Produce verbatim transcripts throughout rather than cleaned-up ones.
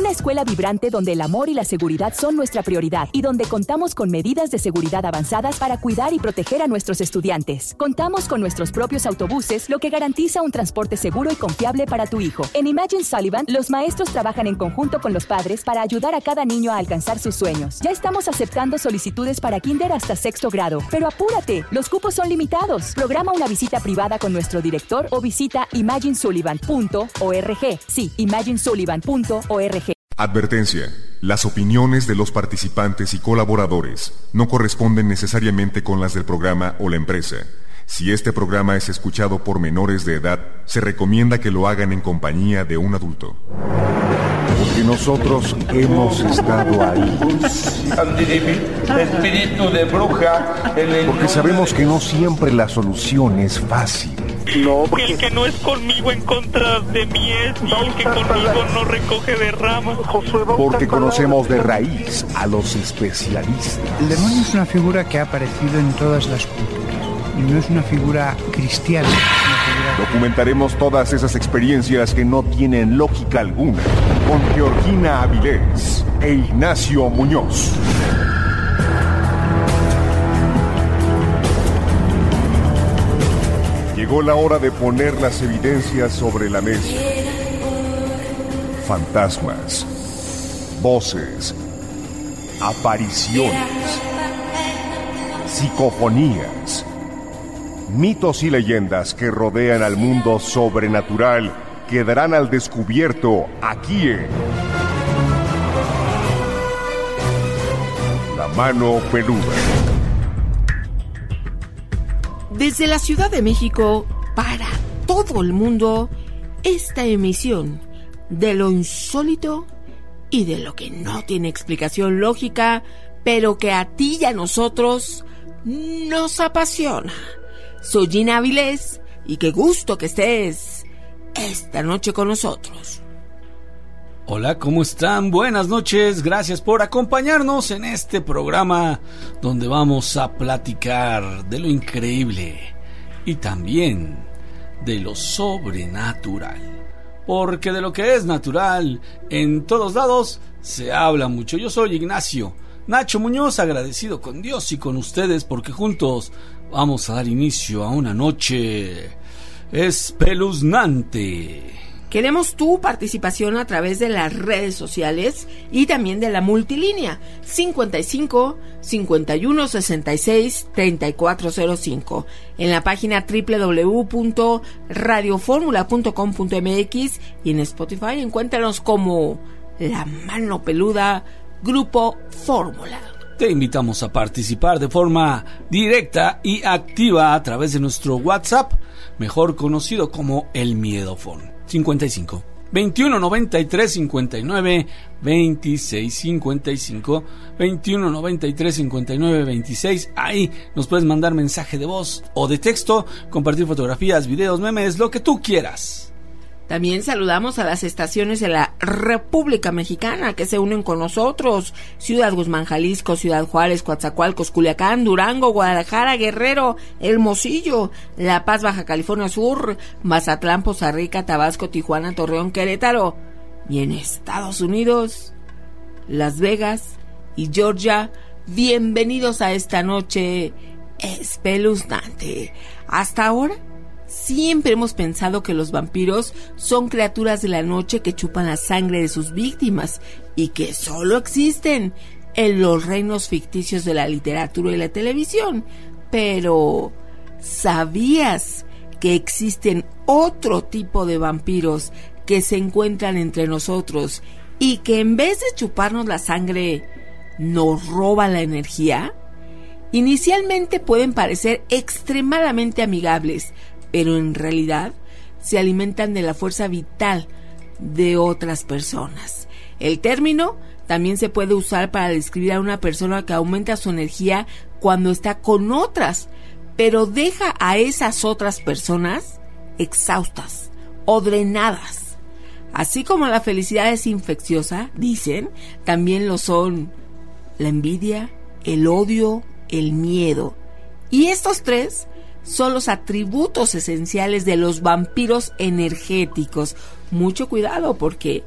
Una escuela vibrante donde el amor y la seguridad son nuestra prioridad y donde contamos con medidas de seguridad avanzadas para cuidar y proteger a nuestros estudiantes. Contamos con nuestros propios autobuses, lo que garantiza un transporte seguro y confiable para tu hijo. En Imagine Sullivan, los maestros trabajan en conjunto con los padres para ayudar a cada niño a alcanzar sus sueños. Ya estamos aceptando solicitudes para kinder hasta sexto grado, pero apúrate, los cupos son limitados. Programa una visita privada con nuestro director o visita imagine sullivan punto org. Sí, imagine sullivan punto org. Advertencia. Las opiniones de los participantes y colaboradores no corresponden necesariamente con las del programa o la empresa. Si este programa es escuchado por menores de edad, se recomienda que lo hagan en compañía de un adulto. Porque nosotros hemos estado ahí. Espíritu de bruja. Porque sabemos que no siempre la solución es fácil. No, porque el que no es conmigo en contra de mí es, y el que conmigo no recoge de ramas. Porque conocemos de raíz a los especialistas. El demonio es una figura que ha aparecido en todas las culturas y no es una figura cristiana. Es una figura... Documentaremos todas esas experiencias que no tienen lógica alguna con Georgina Avilés e Ignacio Muñoz. Llegó la hora de poner las evidencias sobre la mesa. Fantasmas, voces, apariciones, psicofonías, mitos y leyendas que rodean al mundo sobrenatural quedarán al descubierto aquí en La Mano Peluda. Desde la Ciudad de México, para todo el mundo, esta emisión de lo insólito y de lo que no tiene explicación lógica, pero que a ti y a nosotros nos apasiona. Soy Gina Avilés y qué gusto que estés esta noche con nosotros. Hola, ¿cómo están? Buenas noches, gracias por acompañarnos en este programa donde vamos a platicar de lo increíble y también de lo sobrenatural. Porque de lo que es natural en todos lados se habla mucho. Yo soy Ignacio Nacho Muñoz, agradecido con Dios y con ustedes porque juntos vamos a dar inicio a una noche espeluznante. Queremos tu participación a través de las redes sociales y también de la multilínea cincuenta y cinco, cincuenta y uno, sesenta y seis, treinta y cuatro cero cinco, en la página doble u doble u doble u punto radio fórmula punto com punto m x y en Spotify encuéntranos como La Mano Peluda Grupo Fórmula. Te invitamos a participar de forma directa y activa a través de nuestro WhatsApp, mejor conocido como el Miedofón. cincuenta y cinco, veintiuno noventa y tres, cincuenta y nueve, veintiséis, cincuenta y cinco, veintiuno noventa y tres, cincuenta y nueve, veintiséis. Ahí nos puedes mandar mensaje de voz o de texto, compartir fotografías, videos, memes, lo que tú quieras. También saludamos a las estaciones de la República Mexicana que se unen con nosotros: Ciudad Guzmán, Jalisco, Ciudad Juárez, Coatzacoalcos, Culiacán, Durango, Guadalajara, Guerrero, Hermosillo, La Paz, Baja California Sur, Mazatlán, Poza Rica, Tabasco, Tijuana, Torreón, Querétaro, y en Estados Unidos, Las Vegas y Georgia. Bienvenidos a esta noche espeluznante. Hasta ahora siempre hemos pensado que los vampiros son criaturas de la noche que chupan la sangre de sus víctimas y que solo existen en los reinos ficticios de la literatura y la televisión. Pero ¿sabías que existen otro tipo de vampiros que se encuentran entre nosotros y que en vez de chuparnos la sangre nos roban la energía? Inicialmente pueden parecer extremadamente amigables, pero en realidad se alimentan de la fuerza vital de otras personas. El término también se puede usar para describir a una persona que aumenta su energía cuando está con otras, pero deja a esas otras personas exhaustas o drenadas. Así como la felicidad es infecciosa, dicen, también lo son la envidia, el odio, el miedo. Y estos tres son los atributos esenciales de los vampiros energéticos. Mucho cuidado porque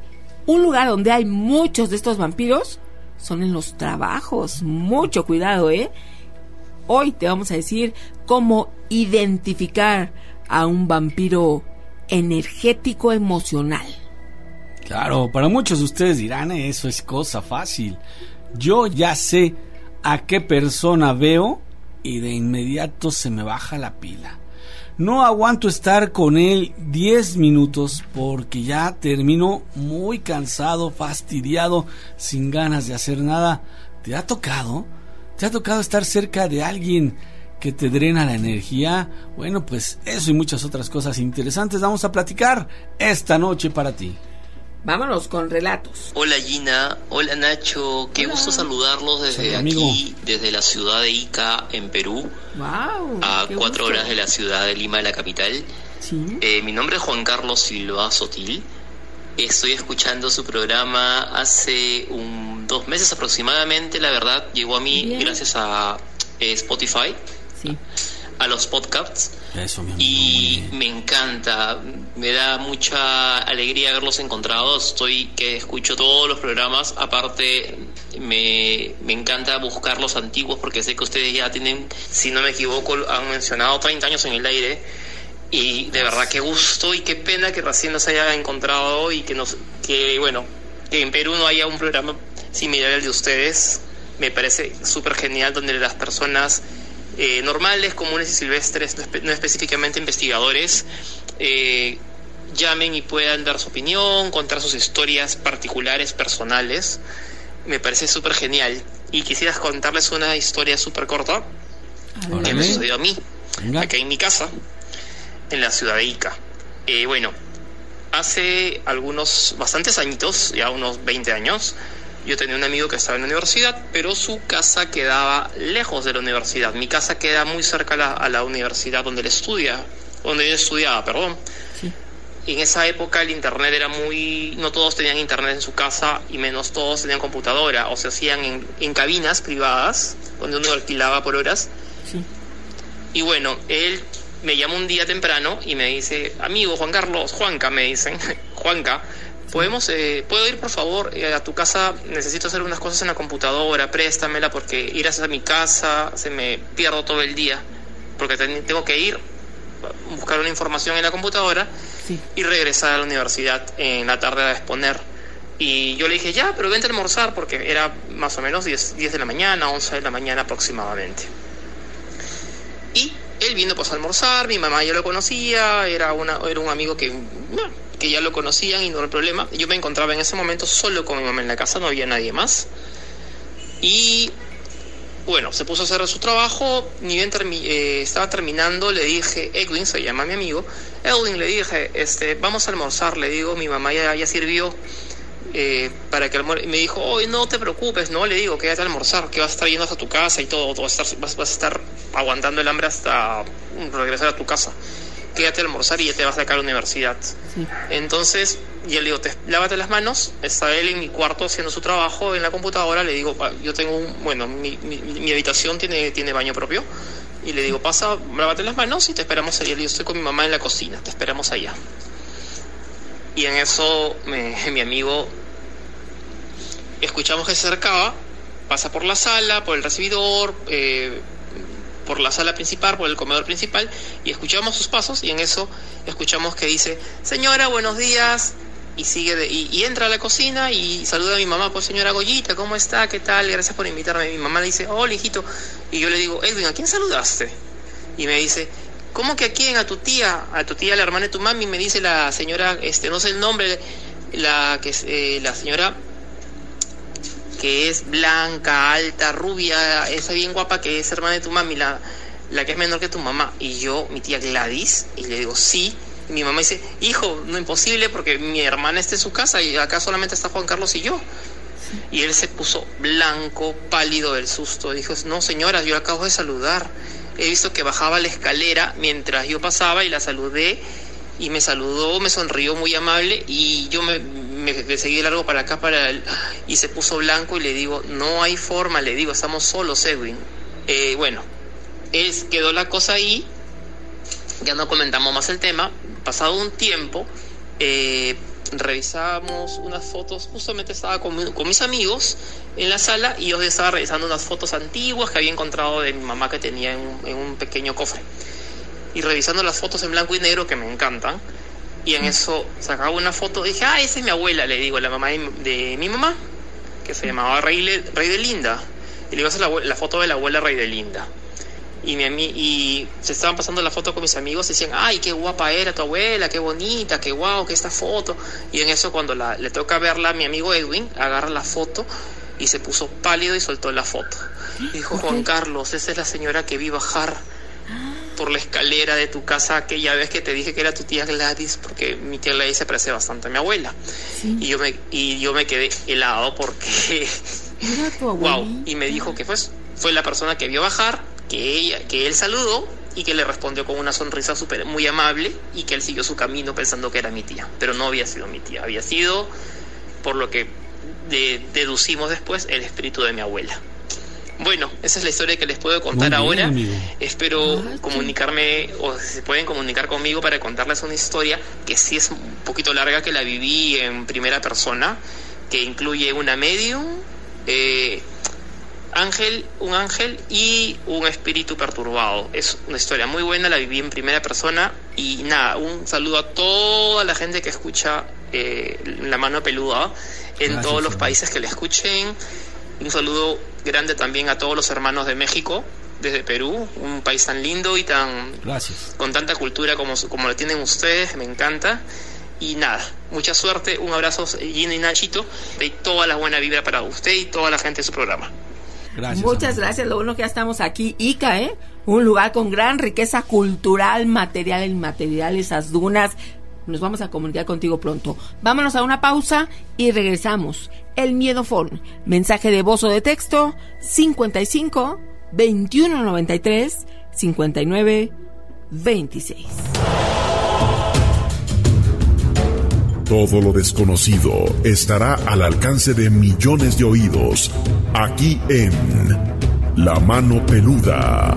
Un lugar donde hay muchos de estos vampiros son en los trabajos. Mucho cuidado, ¿eh? Hoy te vamos a decir cómo identificar a un vampiro energético emocional. Claro, para muchos de ustedes dirán, eso es cosa fácil. Yo ya sé a qué persona veo y de inmediato se me baja la pila. No aguanto estar con él diez minutos porque ya termino muy cansado, fastidiado, sin ganas de hacer nada. ¿Te ha tocado? ¿Te ha tocado estar cerca de alguien que te drena la energía? Bueno, pues eso y muchas otras cosas interesantes vamos a platicar esta noche para ti. Vámonos con relatos. Hola Gina, hola Nacho, qué hola. Gusto saludarlos desde aquí, desde la ciudad de Ica, en Perú, wow, a cuatro horas de la ciudad de Lima, la capital. ¿Sí? Eh, mi nombre es Juan Carlos Silva Sotil. Estoy escuchando su programa hace un, dos meses aproximadamente. La verdad, llegó a mí Bien. gracias a eh, Spotify, sí. a los podcasts. Eso, mi amigo, y me encanta, me da mucha alegría haberlos encontrado. Estoy que escucho todos los programas. Aparte, me, me encanta buscar los antiguos porque sé que ustedes ya tienen, si no me equivoco, han mencionado treinta años en el aire. Y de verdad, qué gusto y qué pena que recién los haya encontrado y que nos, que bueno, que en Perú no haya un programa similar al de ustedes. Me parece súper genial, donde las personas eh, normales, comunes y silvestres, no, espe- no específicamente investigadores, eh, llamen y puedan dar su opinión, contar sus historias particulares, personales. Me parece súper genial. Y quisieras contarles una historia súper corta Órale. que me sucedió a mí, Venga. acá en mi casa, en la ciudad de Ica. Eh, bueno, hace algunos, bastantes añitos, ya unos veinte años, yo tenía un amigo que estaba en la universidad, pero su casa quedaba lejos de la universidad. Mi casa queda muy cerca a la, a la universidad donde él estudia, donde él estudiaba, perdón. Sí. En esa época el internet era muy... no todos tenían internet en su casa y menos todos tenían computadora, o se hacían en, en cabinas privadas, donde uno alquilaba por horas. Sí. Y bueno, él me llama un día temprano y me dice, amigo Juan Carlos, Juanca me dicen, Juanca, ¿podemos, eh, ¿puedo ir por favor eh, a tu casa? Necesito hacer unas cosas en la computadora, préstamela porque ir a mi casa se me pierdo todo el día, porque ten, tengo que ir a buscar una información en la computadora Sí. y regresar a la universidad en la tarde a exponer. Y yo le dije, ya, pero vente a almorzar, porque era más o menos diez de la mañana, once de la mañana aproximadamente. Y él vino pues a almorzar, mi mamá ya lo conocía, era, una, era un amigo que, bueno, que ya lo conocían y no era problema. Yo me encontraba en ese momento solo con mi mamá en la casa, no había nadie más. Y bueno, se puso a hacer su trabajo, ni bien termi- eh, estaba terminando, le dije, Edwin, se llama mi amigo, Edwin, le dije, este, vamos a almorzar, le digo, mi mamá ya, ya sirvió eh, para que almuerce. Me dijo, oh, no te preocupes, no, le digo, quédate a almorzar, que vas a estar yendo hasta tu casa y todo, vas a estar, vas, vas a estar aguantando el hambre hasta regresar a tu casa. Quédate a almorzar y ya te vas a sacar a la universidad. Sí. Entonces, yo le digo, te, lávate las manos. Está él en mi cuarto haciendo su trabajo en la computadora. Le digo, yo tengo un, bueno, mi, mi, mi habitación tiene, tiene baño propio. Y le digo, pasa, lávate las manos y te esperamos allá. Yo estoy con mi mamá en la cocina, te esperamos allá. Y en eso, me, mi amigo, escuchamos que se acercaba, pasa por la sala, por el recibidor, eh, por la sala principal, por el comedor principal, y escuchamos sus pasos, y en eso escuchamos que dice, señora, buenos días, y sigue de, y, y entra a la cocina y saluda a mi mamá, pues señora Goyita, ¿cómo está? ¿Qué tal? Gracias por invitarme. Mi mamá le dice, hola hijito, y yo le digo, Edwin, ¿a quién saludaste? Y me dice, ¿cómo que a quién? A tu tía, a tu tía, la hermana de tu mami, me dice la señora, este, no sé el nombre, la que es, eh, la señora que es blanca, alta, rubia, esa bien guapa que es hermana de tu mami, la, la que es menor que tu mamá. Y yo, mi tía Gladys, y le digo, sí. Y mi mamá dice, hijo, no imposible porque mi hermana está en su casa y acá solamente está Juan Carlos y yo. Y él se puso blanco, pálido del susto. Dijo, no señora, yo la acabo de saludar. He visto que bajaba la escalera mientras yo pasaba y la saludé. Y me saludó, me sonrió muy amable y yo me, me, me seguí de largo para acá para el, y se puso blanco y le digo, no hay forma, le digo, estamos solos, Edwin. Eh, bueno, es, quedó la cosa ahí, ya no comentamos más el tema. Pasado un tiempo, eh, revisábamos unas fotos. Justamente estaba con, con mis amigos en la sala y yo estaba revisando unas fotos antiguas que había encontrado de mi mamá, que tenía en un, en un pequeño cofre, y revisando las fotos en blanco y negro, que me encantan. Y en eso sacaba una foto, dije, ah, esa es mi abuela, le digo, la mamá de, de mi mamá, que se llamaba Rey, Rey de Linda. Y le digo, esa es la, la foto de la abuela Rey de Linda. Y, mi, y se estaban pasando la foto con mis amigos y decían, ay, qué guapa era tu abuela, qué bonita, qué guau, qué esta foto. Y en eso, cuando la, le toca verla a mi amigo Edwin, agarra la foto y se puso pálido y soltó la foto. Y dijo, Juan Carlos, esa es la señora que vi bajar por la escalera de tu casa aquella vez que te dije que era tu tía Gladys, porque mi tía Gladys se parece bastante a mi abuela. Sí. Y yo me y yo me quedé helado porque era tu abuela. Wow, y me dijo que pues fue la persona que vio bajar, que ella que él saludó y que le respondió con una sonrisa super muy amable, y que él siguió su camino pensando que era mi tía, pero no había sido mi tía, había sido, por lo que de, deducimos después, el espíritu de mi abuela. Bueno, esa es la historia que les puedo contar bien, ahora. Amigo. Espero Ay, comunicarme, o se pueden comunicar conmigo para contarles una historia que sí es un poquito larga, que la viví en primera persona, que incluye una medium, eh, ángel, un ángel y un espíritu perturbado. Es una historia muy buena, la viví en primera persona. Y nada, un saludo a toda la gente que escucha eh, La Mano Peluda en Gracias, todos los países que la escuchen. Un saludo grande también a todos los hermanos de México, desde Perú, un país tan lindo y tan Gracias. Con tanta cultura como, como la tienen ustedes, me encanta. Y nada, mucha suerte, un abrazo, Gina y Nachito, y toda la buena vibra para usted y toda la gente de su programa. Gracias, Muchas amigo. gracias, lo bueno que ya estamos aquí, Ica, ¿eh? Un lugar con gran riqueza cultural, material e inmaterial, esas dunas. Nos vamos a comunicar contigo pronto. Vámonos a una pausa y regresamos. El Miedo Phone. Mensaje de voz o de texto cincuenta y cinco, veintiuno noventa y tres, cincuenta y nueve, veintiséis. Todo lo desconocido estará al alcance de millones de oídos, aquí en La Mano Peluda.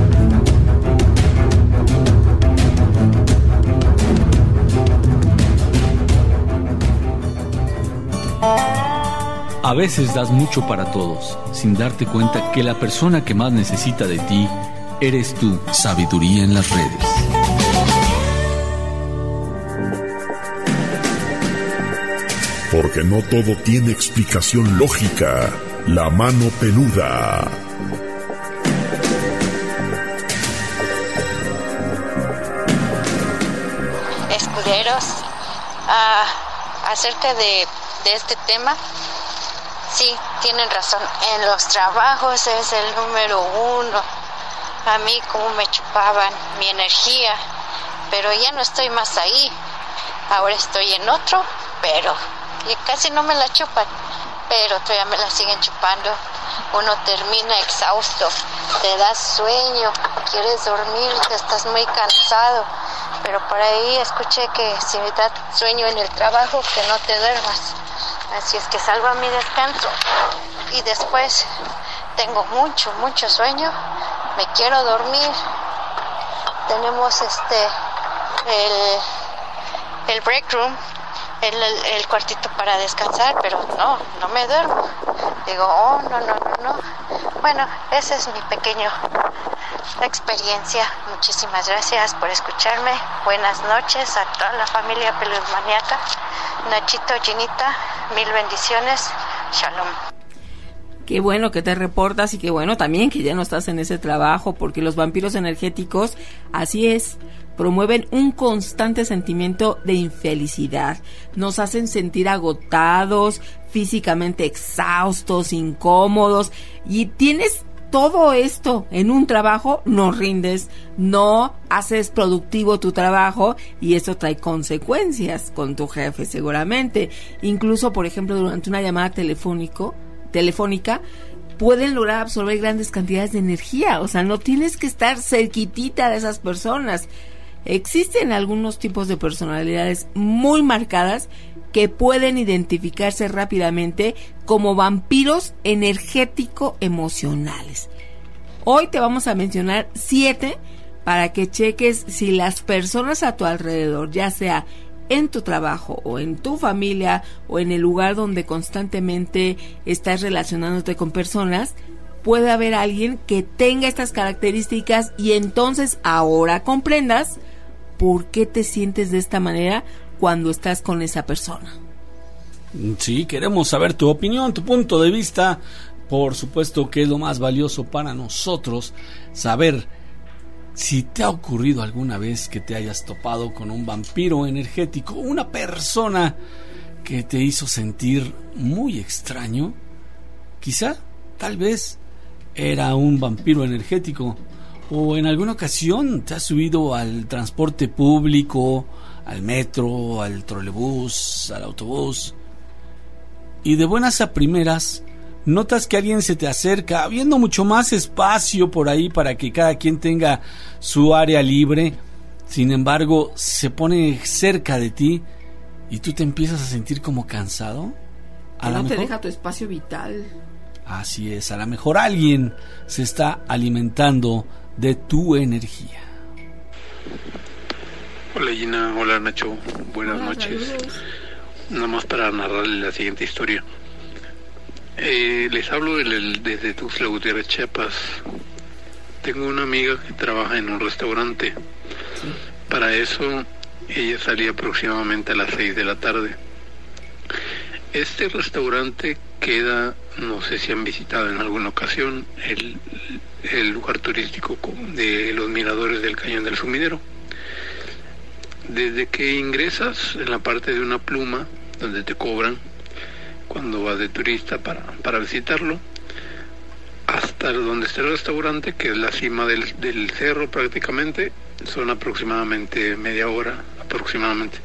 A veces das mucho para todos, sin darte cuenta que la persona que más necesita de ti eres tú. Sabiduría en las redes. Porque no todo tiene explicación lógica. La Mano Peluda. Escuderos, uh, acerca de, de este tema, sí, tienen razón. En los trabajos es el número uno. A mí como me chupaban mi energía, pero ya no estoy más ahí. Ahora estoy en otro, pero y casi no me la chupan, pero todavía me la siguen chupando. Uno termina exhausto, te da sueño, quieres dormir, estás muy cansado, pero por ahí escuché que si me da sueño en el trabajo, que no te duermas. Así es que salvo a mi descanso y después tengo mucho, mucho sueño, me quiero dormir. Tenemos este, el, el break room, el, el, el cuartito para descansar, pero no, no me duermo. Digo, oh, no, no, no, no. Bueno, esa es mi pequeña experiencia. Muchísimas gracias por escucharme. Buenas noches a toda la familia Peludmaniaca. Nachito, Ginita, mil bendiciones. Shalom. Qué bueno que te reportas y qué bueno también que ya no estás en ese trabajo, porque los vampiros energéticos, así es, promueven un constante sentimiento de infelicidad. Nos hacen sentir agotados, físicamente exhaustos, incómodos, y tienes todo esto en un trabajo, no rindes, no haces productivo tu trabajo, y eso trae consecuencias con tu jefe seguramente. Incluso, por ejemplo, durante una llamada telefónico, telefónica, pueden lograr absorber grandes cantidades de energía. O sea, no tienes que estar cerquitita de esas personas. Existen algunos tipos de personalidades muy marcadas que pueden identificarse rápidamente como vampiros energético-emocionales. Hoy te vamos a mencionar siete para que cheques si las personas a tu alrededor, ya sea en tu trabajo o en tu familia o en el lugar donde constantemente estás relacionándote con personas, puede haber alguien que tenga estas características y entonces ahora comprendas por qué te sientes de esta manera cuando estás con esa persona. Sí, queremos saber tu opinión, tu punto de vista. Por supuesto que es lo más valioso para nosotros saber si te ha ocurrido alguna vez que te hayas topado con un vampiro energético, una persona que te hizo sentir muy extraño. Quizá, tal vez, era un vampiro energético, o en alguna ocasión te has subido al transporte público, al metro, al trolebús, al autobús, y de buenas a primeras notas que alguien se te acerca, habiendo mucho más espacio por ahí para que cada quien tenga su área libre. Sin embargo, se pone cerca de ti y tú te empiezas a sentir como cansado. A no te deja tu espacio vital. Así es, a lo mejor alguien se está alimentando de tu energía. Hola Gina, hola Nacho, buenas Hola, noches. saludos. Nada más para narrarles la siguiente historia. Eh, les hablo del, desde Tuxtla Gutiérrez, Chiapas. Tengo una amiga que trabaja en un restaurante. Sí. Para eso ella salía aproximadamente a las seis de la tarde. Este restaurante queda, no sé si han visitado en alguna ocasión, el, el lugar turístico de los miradores del Cañón del Sumidero. Desde que ingresas en la parte de una pluma, donde te cobran cuando vas de turista para, para visitarlo, hasta donde está el restaurante, que es la cima del, del cerro prácticamente, son aproximadamente media hora, aproximadamente.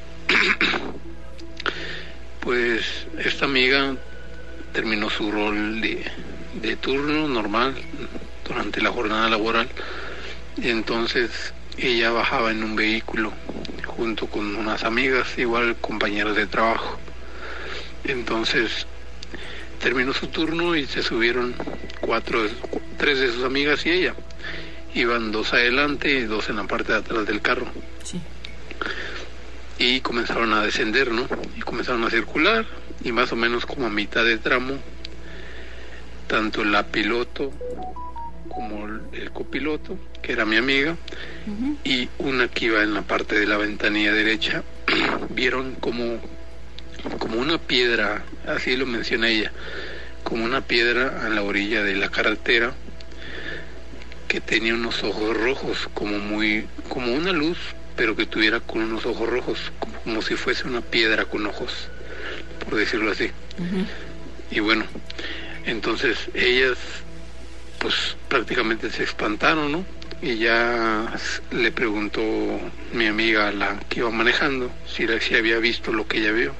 Pues esta amiga terminó su rol de, de turno normal durante la jornada laboral, y entonces ella bajaba en un vehículo junto con unas amigas, igual compañeras de trabajo. Entonces terminó su turno y se subieron cuatro, tres de sus amigas y ella. Iban dos adelante y dos en la parte de atrás del carro. Sí. Y comenzaron a descender, ¿no? Y comenzaron a circular, y más o menos como a mitad de tramo, tanto la piloto como el copiloto, que era mi amiga, uh-huh, y una que iba en la parte de la ventanilla derecha, vieron como, como una piedra, así lo menciona ella, como una piedra a la orilla de la carretera, que tenía unos ojos rojos, como muy, como una luz, pero que tuviera con unos ojos rojos, como, como si fuese una piedra con ojos, por decirlo así. Uh-huh. Y bueno, entonces ellas pues prácticamente se espantaron, ¿no? Y ya le preguntó mi amiga, a la que iba manejando, si, si había visto lo que ella vio.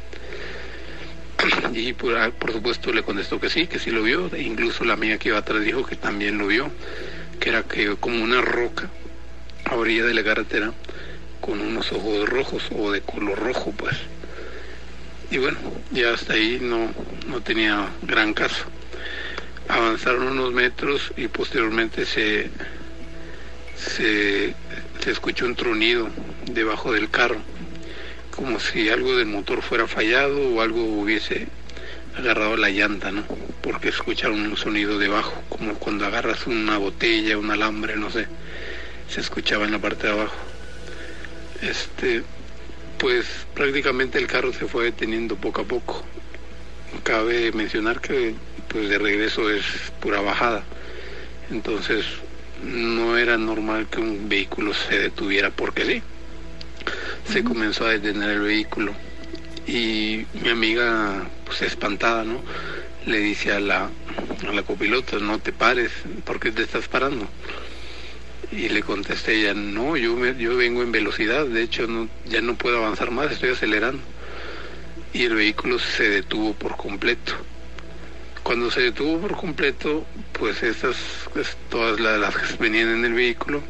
Y por, por supuesto le contestó que sí, que sí lo vio. E incluso la amiga que iba atrás dijo que también lo vio, que era que como una roca a orilla de la carretera con unos ojos rojos o de color rojo, pues. Y bueno, ya hasta ahí no, no tenía gran caso. Avanzaron unos metros y posteriormente se, se, se escuchó un tronido debajo del carro, como si algo del motor fuera fallado o algo hubiese agarrado la llanta, ¿no? Porque escucharon un sonido debajo, como cuando agarras una botella, un alambre, no sé, se escuchaba en la parte de abajo. Este, pues prácticamente el carro se fue deteniendo poco a poco. Cabe mencionar que pues de regreso es pura bajada, entonces no era normal que un vehículo se detuviera porque sí. Se comenzó a detener el vehículo y mi amiga, pues espantada, ¿no?, le dice a la a la copilota: no te pares, ¿por qué te estás parando? Y le contesté ella: no, yo me, yo vengo en velocidad, de hecho no, ya no puedo avanzar más, estoy acelerando. Y el vehículo se detuvo por completo. Cuando se detuvo por completo, pues estas, pues, todas las, las que venían en el vehículo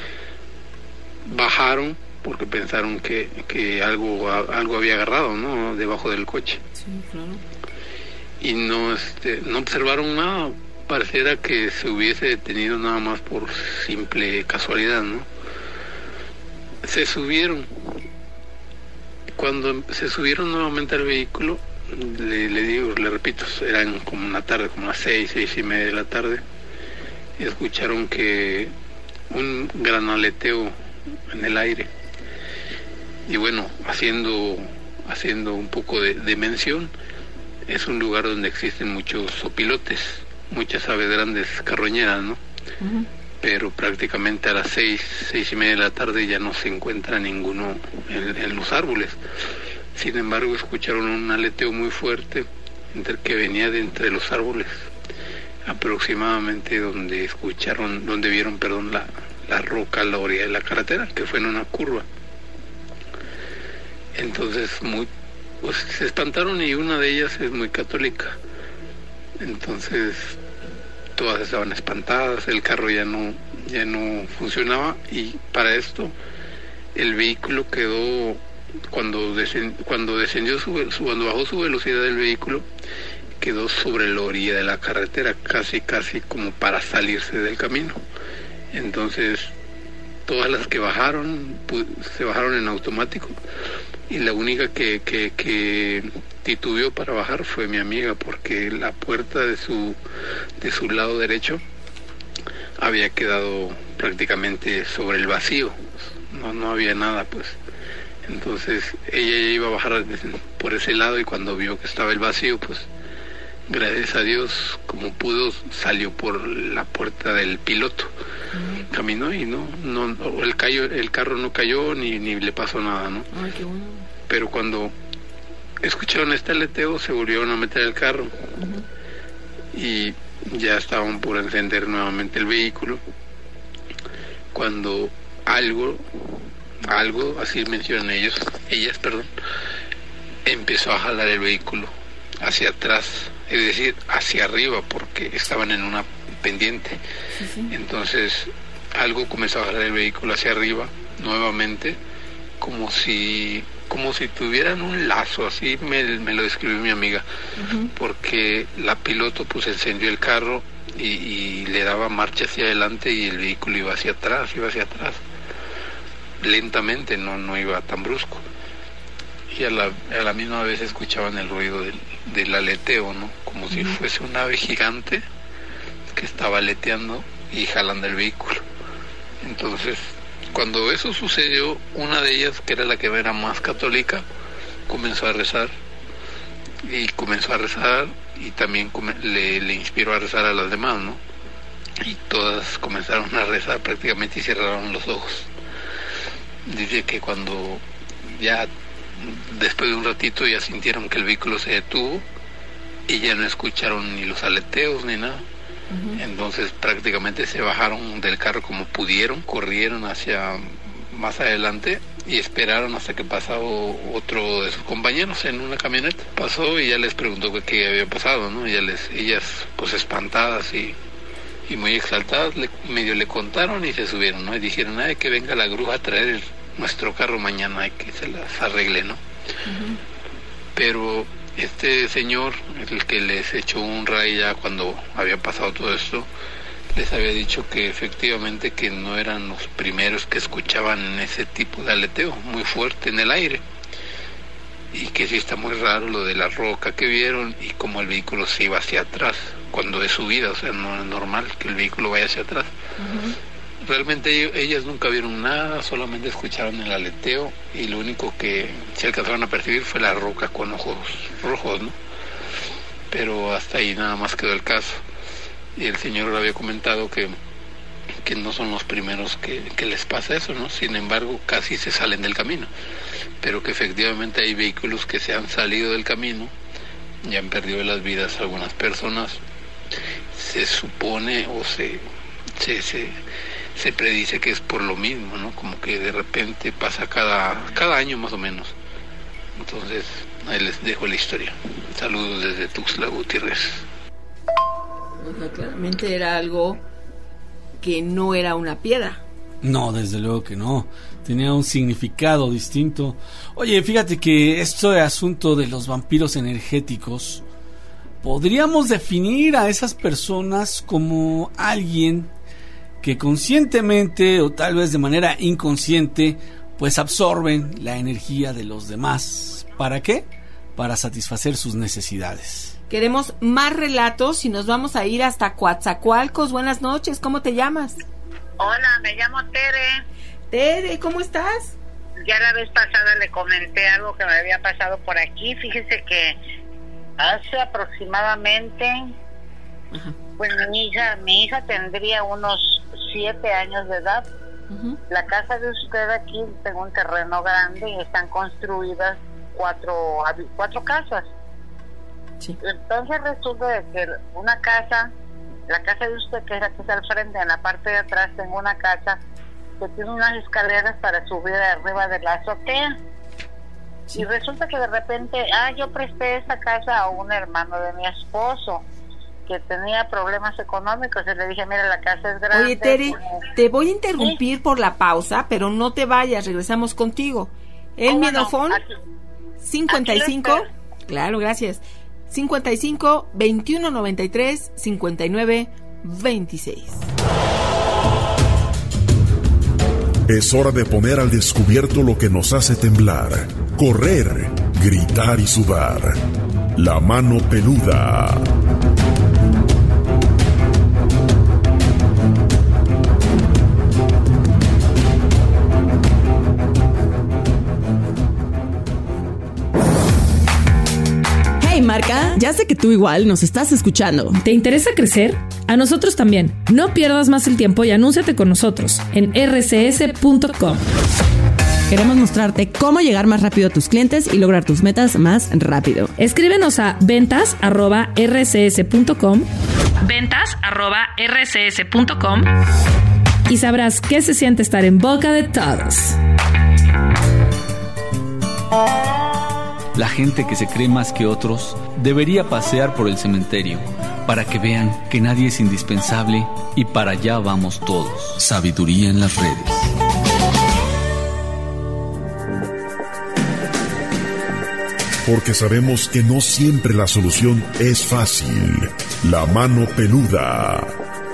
bajaron porque pensaron que, que algo, algo había agarrado, ¿no?, debajo del coche. Sí, claro. Y no, este, no observaron nada, pareciera que se hubiese detenido nada más por simple casualidad, ¿no? Se subieron. cuando se subieron nuevamente al vehículo, le, le digo, le repito, eran como una tarde, como las seis, seis y media de la tarde, y escucharon que un gran aleteo en el aire. Y bueno, haciendo, haciendo un poco de, de mención, es un lugar donde existen muchos opilotes, muchas aves grandes carroñeras, ¿no? Uh-huh. Pero prácticamente a las seis, seis y media de la tarde ya no se encuentra ninguno en, en los árboles. Sin embargo, escucharon un aleteo muy fuerte entre, que venía de entre los árboles, aproximadamente donde escucharon, donde vieron, perdón, la, la roca a la orilla de la carretera, que fue en una curva. Entonces, muy, pues, se espantaron, y una de ellas es muy católica. Entonces, todas estaban espantadas, el carro ya no, ya no funcionaba, y para esto el vehículo quedó, cuando, descend, cuando descendió su, su, cuando bajó su velocidad del vehículo, quedó sobre la orilla de la carretera, casi casi como para salirse del camino. Entonces todas las que bajaron pues, se bajaron en automático, y la única que, que, que titubeó para bajar fue mi amiga, porque la puerta de su de su lado derecho había quedado prácticamente sobre el vacío, no, no había nada pues. Entonces ella ya iba a bajar por ese lado, y cuando vio que estaba el vacío, pues gracias a Dios, como pudo, salió por la puerta del piloto. Uh-huh. Caminó y no, no, el, cayó, el carro no cayó ni, ni le pasó nada, ¿no? Ay, qué bueno. Pero cuando escucharon este aleteo, se volvieron a meter al carro. Uh-huh. Y ya estaban por encender nuevamente el vehículo, cuando algo, algo, así mencionan ellos, ellas, perdón, empezó a jalar el vehículo hacia atrás, es decir, hacia arriba, porque estaban en una pendiente. Sí, sí. Entonces algo comenzó a jalar el vehículo hacia arriba nuevamente, como si como si tuvieran un lazo, así me, me lo describió mi amiga. Uh-huh. Porque la piloto pues encendió el carro y, y le daba marcha hacia adelante, y el vehículo iba hacia atrás, iba hacia atrás lentamente, no, no iba tan brusco. Y a la, a la misma vez escuchaban el ruido del, del aleteo, ¿no? Como si fuese un ave gigante que estaba aleteando y jalando el vehículo. Entonces, cuando eso sucedió, una de ellas, que era la que era más católica, comenzó a rezar. Y comenzó a rezar, y también le, le inspiró a rezar a las demás, ¿no? Y todas comenzaron a rezar prácticamente y cerraron los ojos. Dice que cuando ya después de un ratito ya sintieron que el vehículo se detuvo, y ya no escucharon ni los aleteos ni nada. Uh-huh. Entonces prácticamente se bajaron del carro como pudieron, corrieron hacia más adelante y esperaron hasta que pasaba otro de sus compañeros en una camioneta. Pasó y ya les preguntó qué había pasado, ¿no? Y ya les, ellas pues espantadas y, y muy exaltadas, le, medio le contaron y se subieron, ¿no? Y dijeron, ay, que venga la grúa a traer el, nuestro carro mañana, hay que se las arregle, ¿no? Uh-huh. Pero este señor, el que les echó un ray ya cuando había pasado todo esto, les había dicho que efectivamente que no eran los primeros que escuchaban ese tipo de aleteo muy fuerte en el aire, y que sí está muy raro lo de la roca que vieron y como el vehículo se iba hacia atrás cuando es subida, o sea, no es normal que el vehículo vaya hacia atrás. Uh-huh. Realmente ellas nunca vieron nada, solamente escucharon el aleteo, y lo único que se alcanzaron a percibir fue la roca con ojos rojos, ¿no? Pero hasta ahí nada más quedó el caso. Y el señor le había comentado que, que no son los primeros que, que les pasa eso, ¿no? Sin embargo, casi se salen del camino. Pero que efectivamente hay vehículos que se han salido del camino y han perdido las vidas algunas personas. Se supone o se... se, se se predice que es por lo mismo, ¿no? Como que de repente pasa cada, cada año más o menos. Entonces, ahí les dejo la historia. Saludos desde Tuxtla Gutiérrez. O sea, claramente era algo que no era una piedra. No, desde luego que no. Tenía un significado distinto. Oye, fíjate que esto de asunto de los vampiros energéticos, podríamos definir a esas personas como alguien que conscientemente o tal vez de manera inconsciente pues absorben la energía de los demás. ¿Para qué? Para satisfacer sus necesidades. Queremos más relatos y nos vamos a ir hasta Coatzacoalcos. Buenas noches, ¿cómo te llamas? Hola, me llamo Tere. Tere, ¿cómo estás? Ya la vez pasada le comenté algo que me había pasado por aquí. Fíjese que hace aproximadamente, Ajá. pues mi hija, mi hija tendría unos siete años de edad. Uh-huh. La casa de usted aquí tengo un terreno grande y están construidas cuatro cuatro casas. Sí. Entonces resulta de que una casa, la casa de usted, que es la que está al frente, en la parte de atrás tengo una casa que tiene unas escaleras para subir arriba de la azotea. Sí. Y resulta que de repente, ah, yo presté esa casa a un hermano de mi esposo que tenía problemas económicos y le dije, mira, la casa es grande. Oye, Tere, te voy a interrumpir ¿Sí? por la pausa, pero no te vayas, regresamos contigo. El Miedofón, no? cincuenta y cinco, claro, gracias, cincuenta y cinco, veintiuno noventa y tres, cincuenta y nueve, veintiséis. Es hora de poner al descubierto lo que nos hace temblar, correr, gritar y sudar. La mano peluda. Hey Marca, ya sé que tú igual nos estás escuchando. ¿Te interesa crecer? A nosotros también. No pierdas más el tiempo y anúnciate con nosotros en erre ce ese punto com. Queremos mostrarte cómo llegar más rápido a tus clientes y lograr tus metas más rápido. Escríbenos a ventas arroba erre ce ese punto com, ventas arroba erre ce ese punto com y sabrás qué se siente estar en boca de todos. La gente que se cree más que otros debería pasear por el cementerio para que vean que nadie es indispensable y para allá vamos todos. Sabiduría en las redes. Porque sabemos que no siempre la solución es fácil. La mano peluda.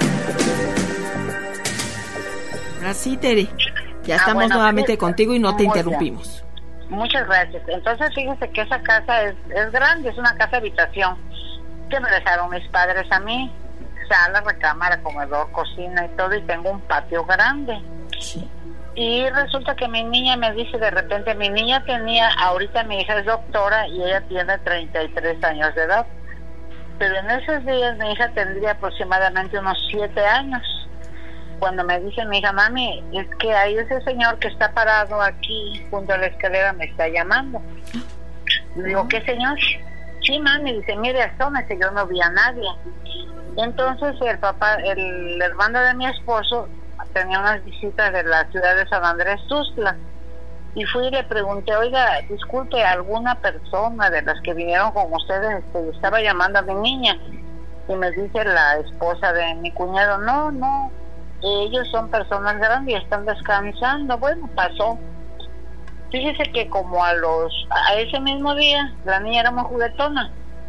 Así, Tere. Ya estamos ah, bueno, nuevamente contigo y no te interrumpimos. Muchas gracias. Entonces, fíjese que esa casa es, es grande, es una casa habitación que me dejaron mis padres a mí. Sala, recámara, comedor, cocina y todo, y tengo un patio grande. Sí. Y resulta que mi niña me dice de repente, mi niña tenía, ahorita mi hija es doctora y ella tiene treinta y tres años de edad. Pero en esos días mi hija tendría aproximadamente unos siete años. Cuando me dice mi hija, mami, es que hay ese señor que está parado aquí junto a la escalera, me está llamando. Le digo, ¿qué señor? Sí, mami, dice, mire, asómese, yo no vi a nadie. Entonces el papá, el hermano de mi esposo tenía unas visitas de la ciudad de San Andrés Tuxtla. Y fui y le pregunté, oiga, disculpe, ¿alguna persona de las que vinieron con ustedes este, estaba llamando a mi niña? Y me dice la esposa de mi cuñado, no, no. Ellos son personas grandes y están descansando. Bueno, pasó. Fíjese que como a los a ese mismo día la niña era muy juguetona.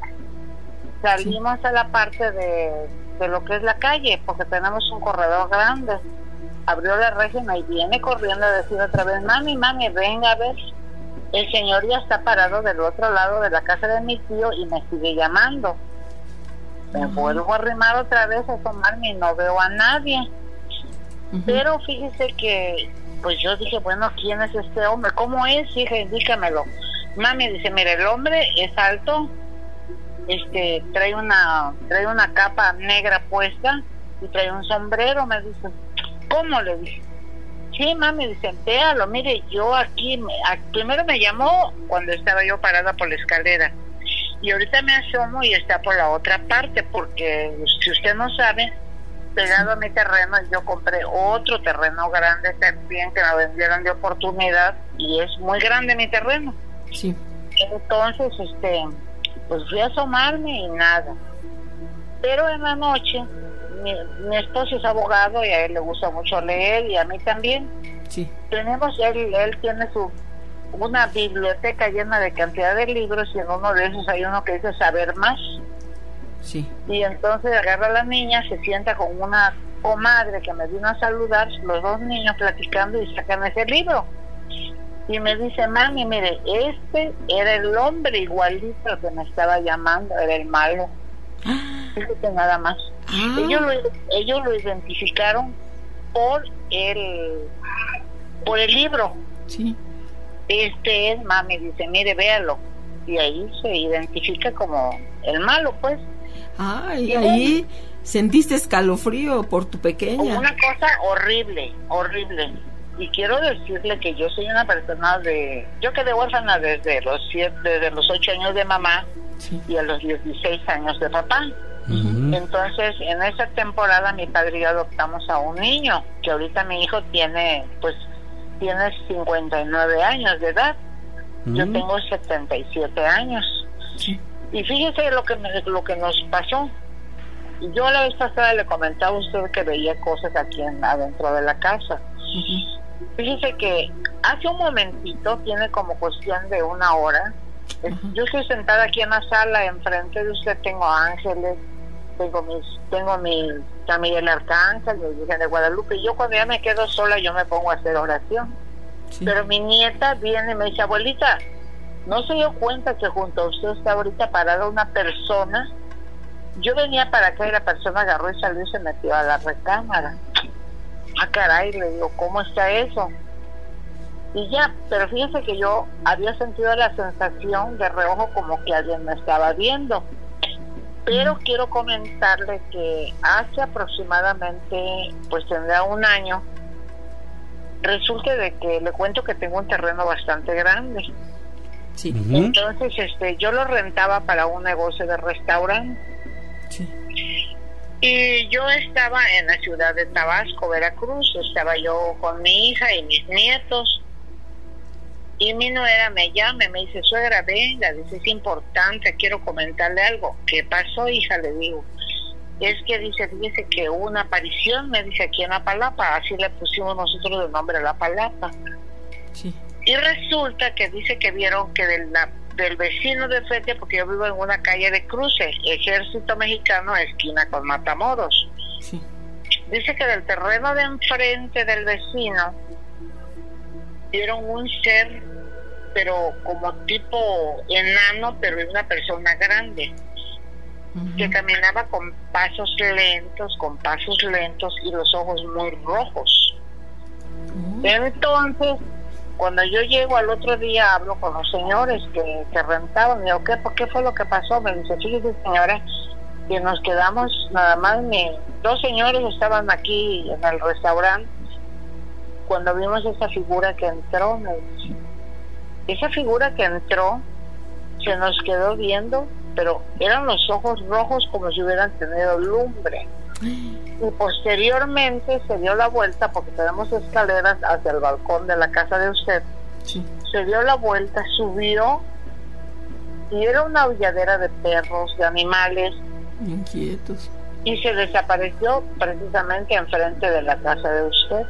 Salimos sí. a la parte de, de lo que es la calle, porque tenemos un corredor grande. Abrió la reja y viene corriendo a decir otra vez, mami, mami, venga a ver. El señor ya está parado del otro lado de la casa de mi tío y me sigue llamando. Me uh-huh. vuelvo a arrimar otra vez a asomarme y no veo a nadie. Uh-huh. Pero fíjese que, pues yo dije, bueno, ¿quién es este hombre? ¿Cómo es? Hija, indícamelo. Mami dice, mire, el hombre es alto, este, trae una, trae una capa negra puesta y trae un sombrero, me dice. ¿Cómo? Le dije. Sí, mami, dice, véalo, mire, yo aquí, me, a, primero me llamó cuando estaba yo parada por la escalera, y ahorita me asomo y está por la otra parte, porque si usted no sabe, pegado a mi terreno, yo compré otro terreno grande también que me vendieron de oportunidad y es muy grande mi terreno. Sí. Entonces, este, pues fui a asomarme y nada. Pero en la noche, mi, mi esposo es abogado y a él le gusta mucho leer y a mí también. Sí. Tenemos, él, él tiene su una biblioteca llena de cantidad de libros y en uno de esos hay uno que dice Saber Más. Sí. Y entonces agarra a la niña, se sienta con una comadre que me vino a saludar, los dos niños platicando y sacan ese libro. Y me dice, mami, mire, este era el hombre igualito que me estaba llamando, era el malo. Fíjate nada más. Ah. Ellos, lo, ellos lo identificaron por el, por el libro. Sí. Este es, mami, dice, mire, véalo. Y ahí se identifica como el malo, pues. Ah, y, y ahí bueno, sentiste escalofrío por tu pequeña. Una cosa horrible, horrible. Y quiero decirle que yo soy una persona de... Yo quedé huérfana desde los siete, desde los ocho años de mamá, sí, y a los dieciséis años de papá. Uh-huh. Entonces, en esa temporada mi padre y yo adoptamos a un niño, que ahorita mi hijo tiene, pues, tiene cincuenta y nueve años de edad. Uh-huh. Yo tengo setenta y siete años. Sí. Y fíjese lo que, me, lo que nos pasó. Yo la vez pasada le comentaba a usted que veía cosas aquí en, adentro de la casa. Uh-huh. Fíjese que hace un momentito, tiene como cuestión de una hora, uh-huh, yo estoy sentada aquí en la sala, enfrente de usted tengo ángeles, tengo mis, tengo mi San Miguel Arcángel, mi Virgen de Guadalupe, y yo cuando ya me quedo sola yo me pongo a hacer oración. Sí. Pero mi nieta viene y me dice, abuelita, ¿no se dio cuenta que junto a usted está ahorita parada una persona? Yo venía para acá y la persona agarró y salió y se metió a la recámara. Ah, caray, le digo, ¿cómo está eso? Y ya, pero fíjese que yo había sentido la sensación de reojo como que alguien me estaba viendo. Pero quiero comentarle que hace aproximadamente, pues tendrá un año, resulta de que le cuento que tengo un terreno bastante grande. Sí. Uh-huh. Entonces, este, yo lo rentaba para un negocio de restaurante. Sí. Y yo estaba en la ciudad de Tabasco, Veracruz, estaba yo con mi hija y mis nietos, y mi nuera me llama y me dice, suegra, venga, dice, es importante, quiero comentarle algo. ¿Qué pasó, hija? Le digo, es que dice, dice que hubo una aparición, me dice, aquí en La Palapa, así le pusimos nosotros de nombre a La Palapa. Sí. Y resulta que dice que vieron que de la del vecino de frente, porque yo vivo en una calle de cruce, Ejército Mexicano, esquina con Matamoros. Sí. Dice que del terreno de enfrente del vecino vieron un ser, pero como tipo enano, pero una persona grande, uh-huh, que caminaba con pasos lentos, con pasos lentos y los ojos muy rojos. Uh-huh. Entonces, cuando yo llego al otro día, hablo con los señores que, que rentaban, me digo, ¿qué, ¿qué fue lo que pasó? Me dice, fíjese, señora, que nos quedamos nada más, mi, dos señores estaban aquí en el restaurante cuando vimos esa figura que entró, me dice. Esa figura que entró se nos quedó viendo, pero eran los ojos rojos como si hubieran tenido lumbre. Y posteriormente se dio la vuelta, porque tenemos escaleras hacia el balcón de la casa de usted. Sí. Se dio la vuelta, subió, y era una aulladera de perros, de animales inquietos, y se desapareció precisamente enfrente de la casa de usted.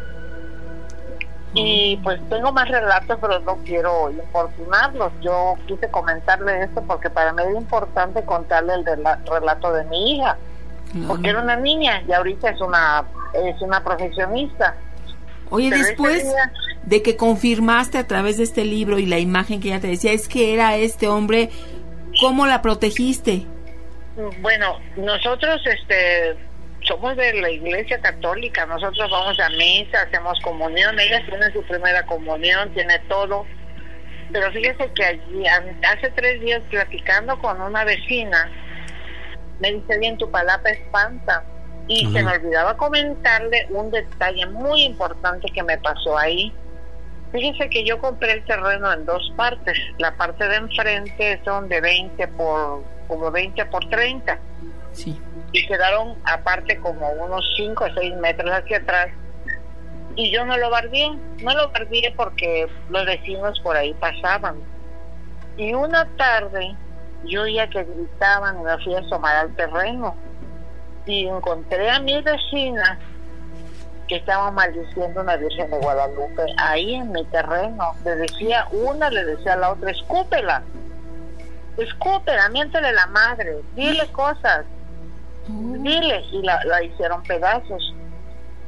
Oh. Y pues tengo más relatos, pero no quiero importunarlos. Yo quise comentarle esto porque para mí es importante contarle el relato de mi hija, porque era una niña y ahorita es una es una profesionista. Oye, pero después día, de que confirmaste a través de este libro y la imagen que ella te decía es que era este hombre, ¿cómo la protegiste? Bueno, nosotros este somos de la Iglesia Católica, nosotros vamos a misa, hacemos comunión, ella tiene su primera comunión, tiene todo, pero fíjese que allí hace tres días platicando con una vecina, me dice, bien, tu palapa espanta. Y uh-huh, se me olvidaba comentarle un detalle muy importante que me pasó ahí. Fíjese que yo compré el terreno en dos partes. La parte de enfrente son de veinte por, como veinte por treinta. Sí. Y quedaron aparte como unos cinco o seis metros hacia atrás. Y yo no lo bardeé. No lo bardeé porque los vecinos por ahí pasaban. Y una tarde yo oía que gritaban y me fui a asomar al terreno y encontré a mis vecinas que estaban maldiciendo a una Virgen de Guadalupe ahí en mi terreno. Le decía una, le decía a la otra, escúpela, escúpela, miéntele la madre, dile cosas, dile, y la, la hicieron pedazos.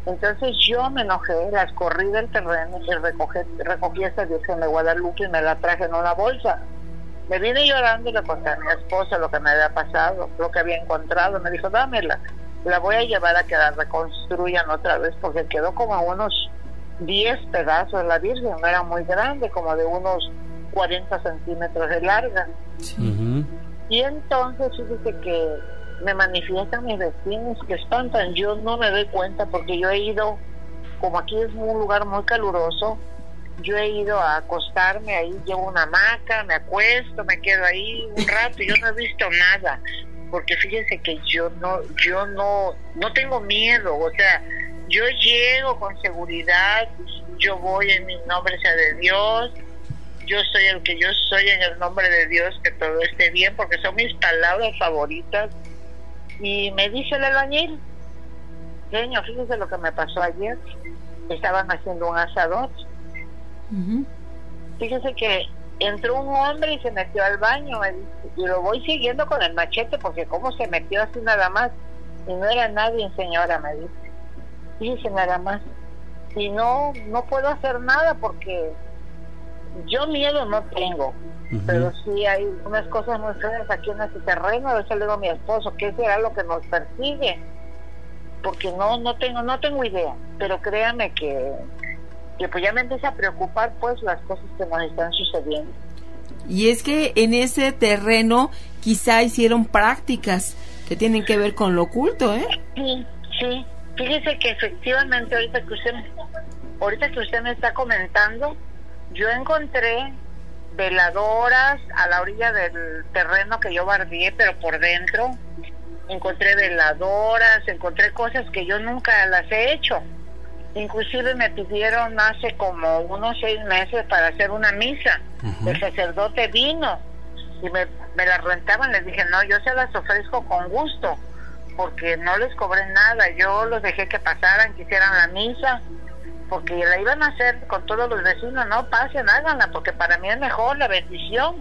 Entonces yo me enojé, las corrí del terreno y recogí, recogí a esa Virgen de Guadalupe y me la traje en una bolsa. Me vine llorando y le conté a mi esposa lo que me había pasado, lo que había encontrado. Me dijo, dámela, la voy a llevar a que la reconstruyan otra vez, porque quedó como unos diez pedazos. La Virgen no era muy grande, como de unos cuarenta centímetros de larga. Sí. Uh-huh. Y entonces fíjese que me manifiestan mis vecinos que espantan. Yo no me doy cuenta porque yo he ido, como aquí es un lugar muy caluroso, yo he ido a acostarme ahí, llevo una hamaca, me acuesto, me quedo ahí un rato y yo no he visto nada, porque fíjense que yo no, yo no, no tengo miedo, o sea, yo llego con seguridad, yo voy en mi nombre sea de Dios, yo soy el que yo soy en el nombre de Dios, que todo esté bien, porque son mis palabras favoritas. Y me dice el albañil, señor, fíjese lo que me pasó ayer, estaban haciendo un asador. Uh-huh. Fíjese que entró un hombre y se metió al baño, me dice, y lo voy siguiendo con el machete porque cómo se metió así nada más, y no era nadie, señora, me dice, fíjese nada más, y no no puedo hacer nada porque yo miedo no tengo, uh-huh. pero sí hay unas cosas muy feas aquí en este terreno. A veces le digo a mi esposo, ¿qué será lo que nos persigue? Porque no no tengo no tengo idea, pero créame que que pues ya me empieza a preocupar pues las cosas que nos están sucediendo. Y es que en ese terreno quizá hicieron prácticas que tienen que ver con lo oculto, ¿eh? Sí, sí. Fíjese que efectivamente ahorita que usted ahorita que usted me está comentando, yo encontré veladoras a la orilla del terreno que yo bardeé, pero por dentro. Encontré veladoras, encontré cosas que yo nunca las he hecho. Inclusive me pidieron hace como unos seis meses para hacer una misa. Uh-huh. El sacerdote vino y me, me las rentaban. Les dije, no, yo se las ofrezco con gusto, porque no les cobré nada. Yo los dejé que pasaran, que hicieran la misa, porque la iban a hacer con todos los vecinos. No, pasen, háganla, porque para mí es mejor la bendición.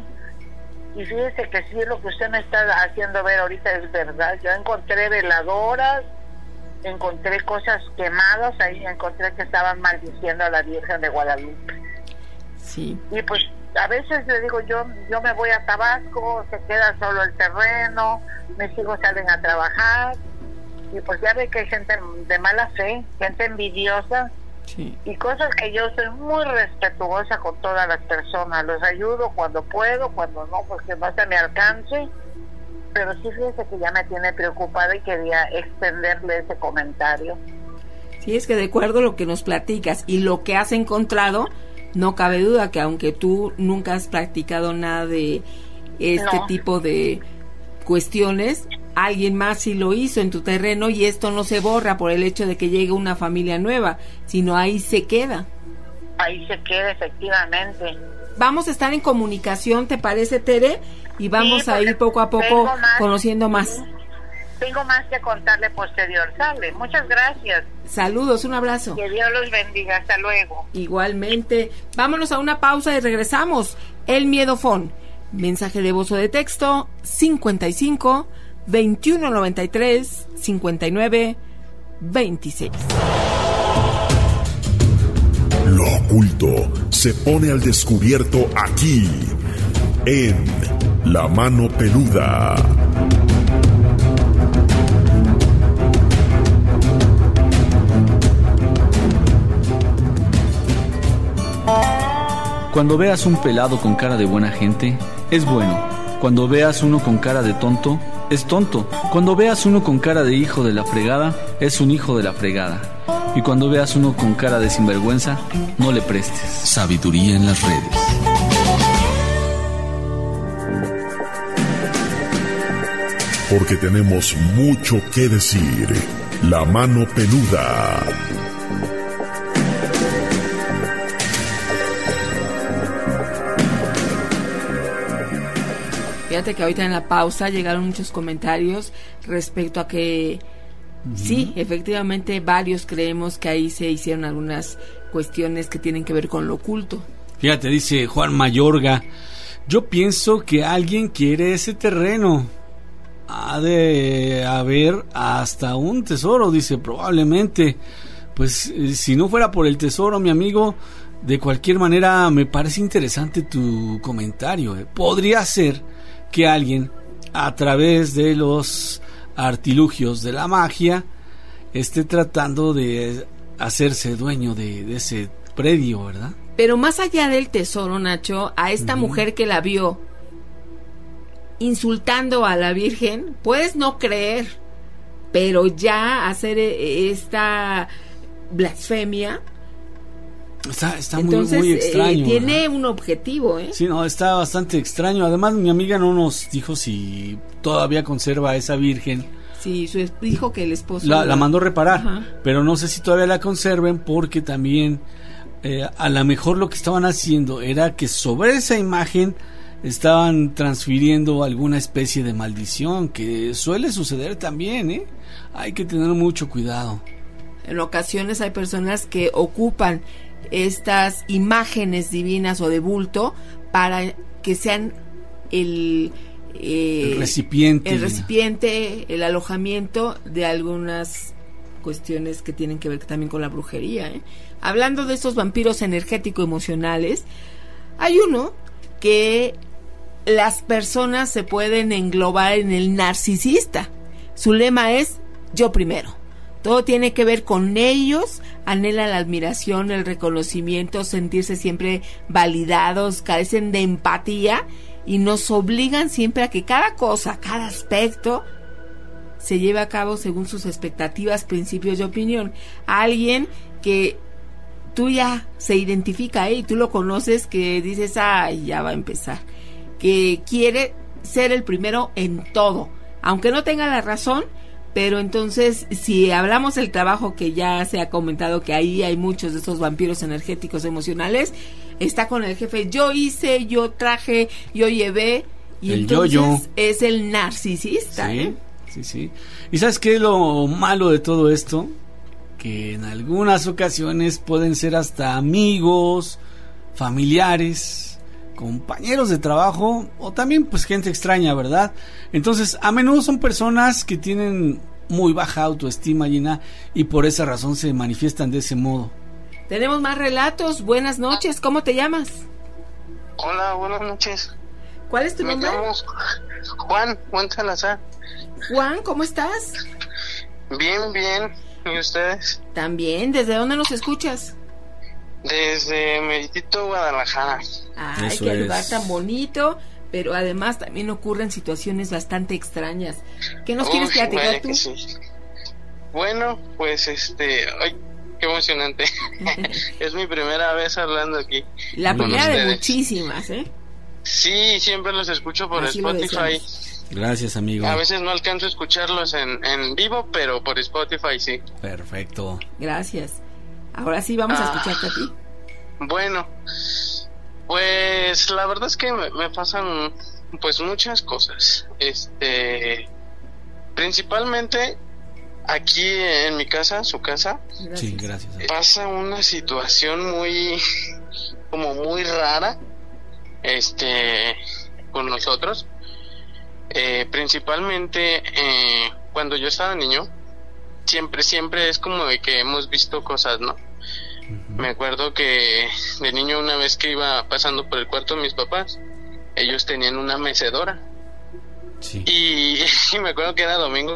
Y fíjese que sí, lo que usted me está haciendo ver ahorita es verdad. Yo encontré veladoras, encontré cosas quemadas, ahí encontré que estaban maldiciendo a la Virgen de Guadalupe. Sí. Y pues a veces le digo, yo yo me voy a Tabasco, se queda solo el terreno, mis hijos salen a trabajar, y pues ya ve que hay gente de mala fe, gente envidiosa, sí. Y cosas que yo soy muy respetuosa con todas las personas, los ayudo cuando puedo, cuando no, porque no se me alcance. Pero sí, fíjese que ya me tiene preocupada y quería extenderle ese comentario. Sí, es que de acuerdo a lo que nos platicas y lo que has encontrado, no cabe duda que aunque tú nunca has practicado nada de este no. tipo de cuestiones, alguien más sí lo hizo en tu terreno, y esto no se borra por el hecho de que llegue una familia nueva, sino ahí se queda. Ahí se queda, efectivamente. Vamos a estar en comunicación, ¿te parece, Tere? Y vamos sí, a ir poco a poco más, conociendo más. Tengo más que contarle posterior, ¿sale? Muchas gracias. Saludos, un abrazo. Que Dios los bendiga, hasta luego. Igualmente. Vámonos a una pausa y regresamos. El Miedofón. Mensaje de voz o de texto cincuenta y cinco, veintiuno noventa y tres, cincuenta y nueve, veintiséis. Lo oculto se pone al descubierto aquí, en La Mano Peluda. Cuando veas un pelado con cara de buena gente, es bueno. Cuando veas uno con cara de tonto, es tonto. Cuando veas uno con cara de hijo de la fregada, es un hijo de la fregada. Y cuando veas uno con cara de sinvergüenza, no le prestes. Sabiduría en las redes. Porque tenemos mucho que decir. La Mano Peluda. Fíjate que ahorita en la pausa llegaron muchos comentarios respecto a que uh-huh. sí, efectivamente varios creemos que ahí se hicieron algunas cuestiones que tienen que ver con lo oculto. Fíjate, dice Juan Mayorga, yo pienso que alguien quiere ese terreno. Ha de haber hasta un tesoro, dice, probablemente. pues eh, si no fuera por el tesoro, mi amigo, de cualquier manera me parece interesante tu comentario. ¿eh? Podría ser que alguien, a través de los artilugios de la magia, esté tratando de hacerse dueño de, de ese predio, ¿verdad? Pero más allá del tesoro, Nacho, a esta uh-huh. mujer que la vio insultando a la Virgen, puedes no creer, pero ya hacer esta blasfemia está, está entonces, muy, muy extraño. Eh, tiene ¿verdad? un objetivo, ¿eh? Sí, no, está bastante extraño. Además, mi amiga no nos dijo si todavía conserva a esa Virgen. Sí, su es- dijo que el esposo la, la mandó reparar, Ajá. pero no sé si todavía la conserven, porque también eh, a lo mejor lo que estaban haciendo era que sobre esa imagen estaban transfiriendo alguna especie de maldición, que suele suceder también, ¿eh? Hay que tener mucho cuidado. En ocasiones hay personas que ocupan estas imágenes divinas o de bulto para que sean el, eh, el recipiente. el recipiente, el alojamiento de algunas cuestiones que tienen que ver también con la brujería, ¿eh? Hablando de estos vampiros energético-emocionales, hay uno que las personas se pueden englobar en el narcisista. Su lema es yo primero. Todo tiene que ver con ellos, anhelan la admiración, el reconocimiento, sentirse siempre validados, carecen de empatía y nos obligan siempre a que cada cosa, cada aspecto se lleve a cabo según sus expectativas, principios y opinión. Alguien que tú ya se identifica ¿eh? y tú lo conoces, que dices, ay, ya va a empezar, que quiere ser el primero en todo, aunque no tenga la razón. Pero entonces, si hablamos del trabajo que ya se ha comentado, que ahí hay muchos de esos vampiros energéticos emocionales, está con el jefe, yo hice, yo traje, yo llevé, y el entonces yo-yo. es el narcisista. Sí, ¿eh? sí, sí. ¿Y sabes qué es lo malo de todo esto? Que en algunas ocasiones pueden ser hasta amigos, familiares, compañeros de trabajo o también pues gente extraña, ¿verdad? Entonces a menudo son personas que tienen muy baja autoestima, Gina, y por esa razón se manifiestan de ese modo. Tenemos más relatos. Buenas noches, ¿cómo te llamas? Hola, buenas noches. ¿Cuál es tu Me nombre? llamo Juan, Juan Salazar. Juan, ¿cómo estás? Bien, bien. ¿Y ustedes? También. ¿Desde dónde nos escuchas? Desde Meritito, Guadalajara. Ay, Eso qué es. lugar tan bonito, pero además también ocurren situaciones bastante extrañas. ¿Qué nos quieres Uy, platicar vaya tú? que sí. Bueno, pues este, ay, qué emocionante. Es mi primera vez hablando aquí. La con primera de ustedes. muchísimas, ¿eh? Sí, siempre los escucho por Así lo Spotify. deseamos. Gracias, amigo. A veces no alcanzo a escucharlos en, en vivo, pero por Spotify sí. Perfecto. Gracias. Ahora sí vamos a Ah. escucharte a ti. Bueno, pues la verdad es que me, me pasan pues muchas cosas. Este, principalmente aquí en mi casa, su casa, Sí, gracias. pasa una situación muy como muy rara este con nosotros. Eh, principalmente eh, cuando yo estaba niño, siempre siempre es como de que hemos visto cosas, ¿no? Me acuerdo que de niño, una vez que iba pasando por el cuarto de mis papás, ellos tenían una mecedora. Sí. Y, y me acuerdo que era domingo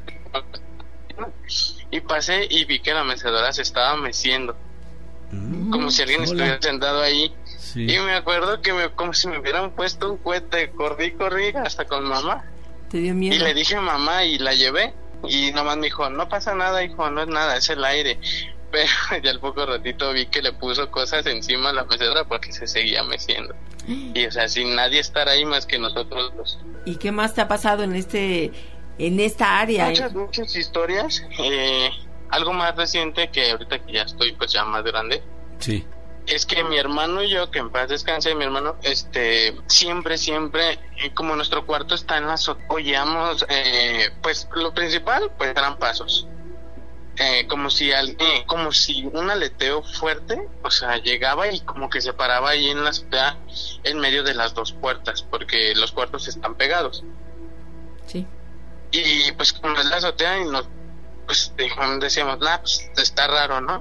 y pasé y vi que la mecedora se estaba meciendo, como si alguien hola. estuviera sentado ahí. Sí. Y me acuerdo que me, como si me hubieran puesto un cohete, corrí, corrí hasta con mamá. ¿Te dio Y miedo? le dije a mamá y la llevé. Y nomás me dijo, no pasa nada, hijo, no es nada, es el aire. Pero ya al poco ratito vi que le puso cosas encima a la mecedora porque se seguía meciendo. Y o sea, sin nadie estar ahí más que nosotros dos. ¿Y qué más te ha pasado en este en esta área? Muchas, muchas historias. Eh, algo más reciente, que ahorita que ya estoy pues ya más grande, Sí. es que mi hermano y yo, que en paz descanse mi hermano, este, siempre, siempre, eh, como nuestro cuarto está en la azotea, oíamos, eh, pues lo principal, pues eran pasos. Eh, como si alguien, como si un aleteo fuerte, o sea, llegaba y como que se paraba ahí en la azotea, en medio de las dos puertas, porque los cuartos están pegados. Sí. Y pues como es la azotea y nos pues decíamos, nah, pues está raro, ¿no?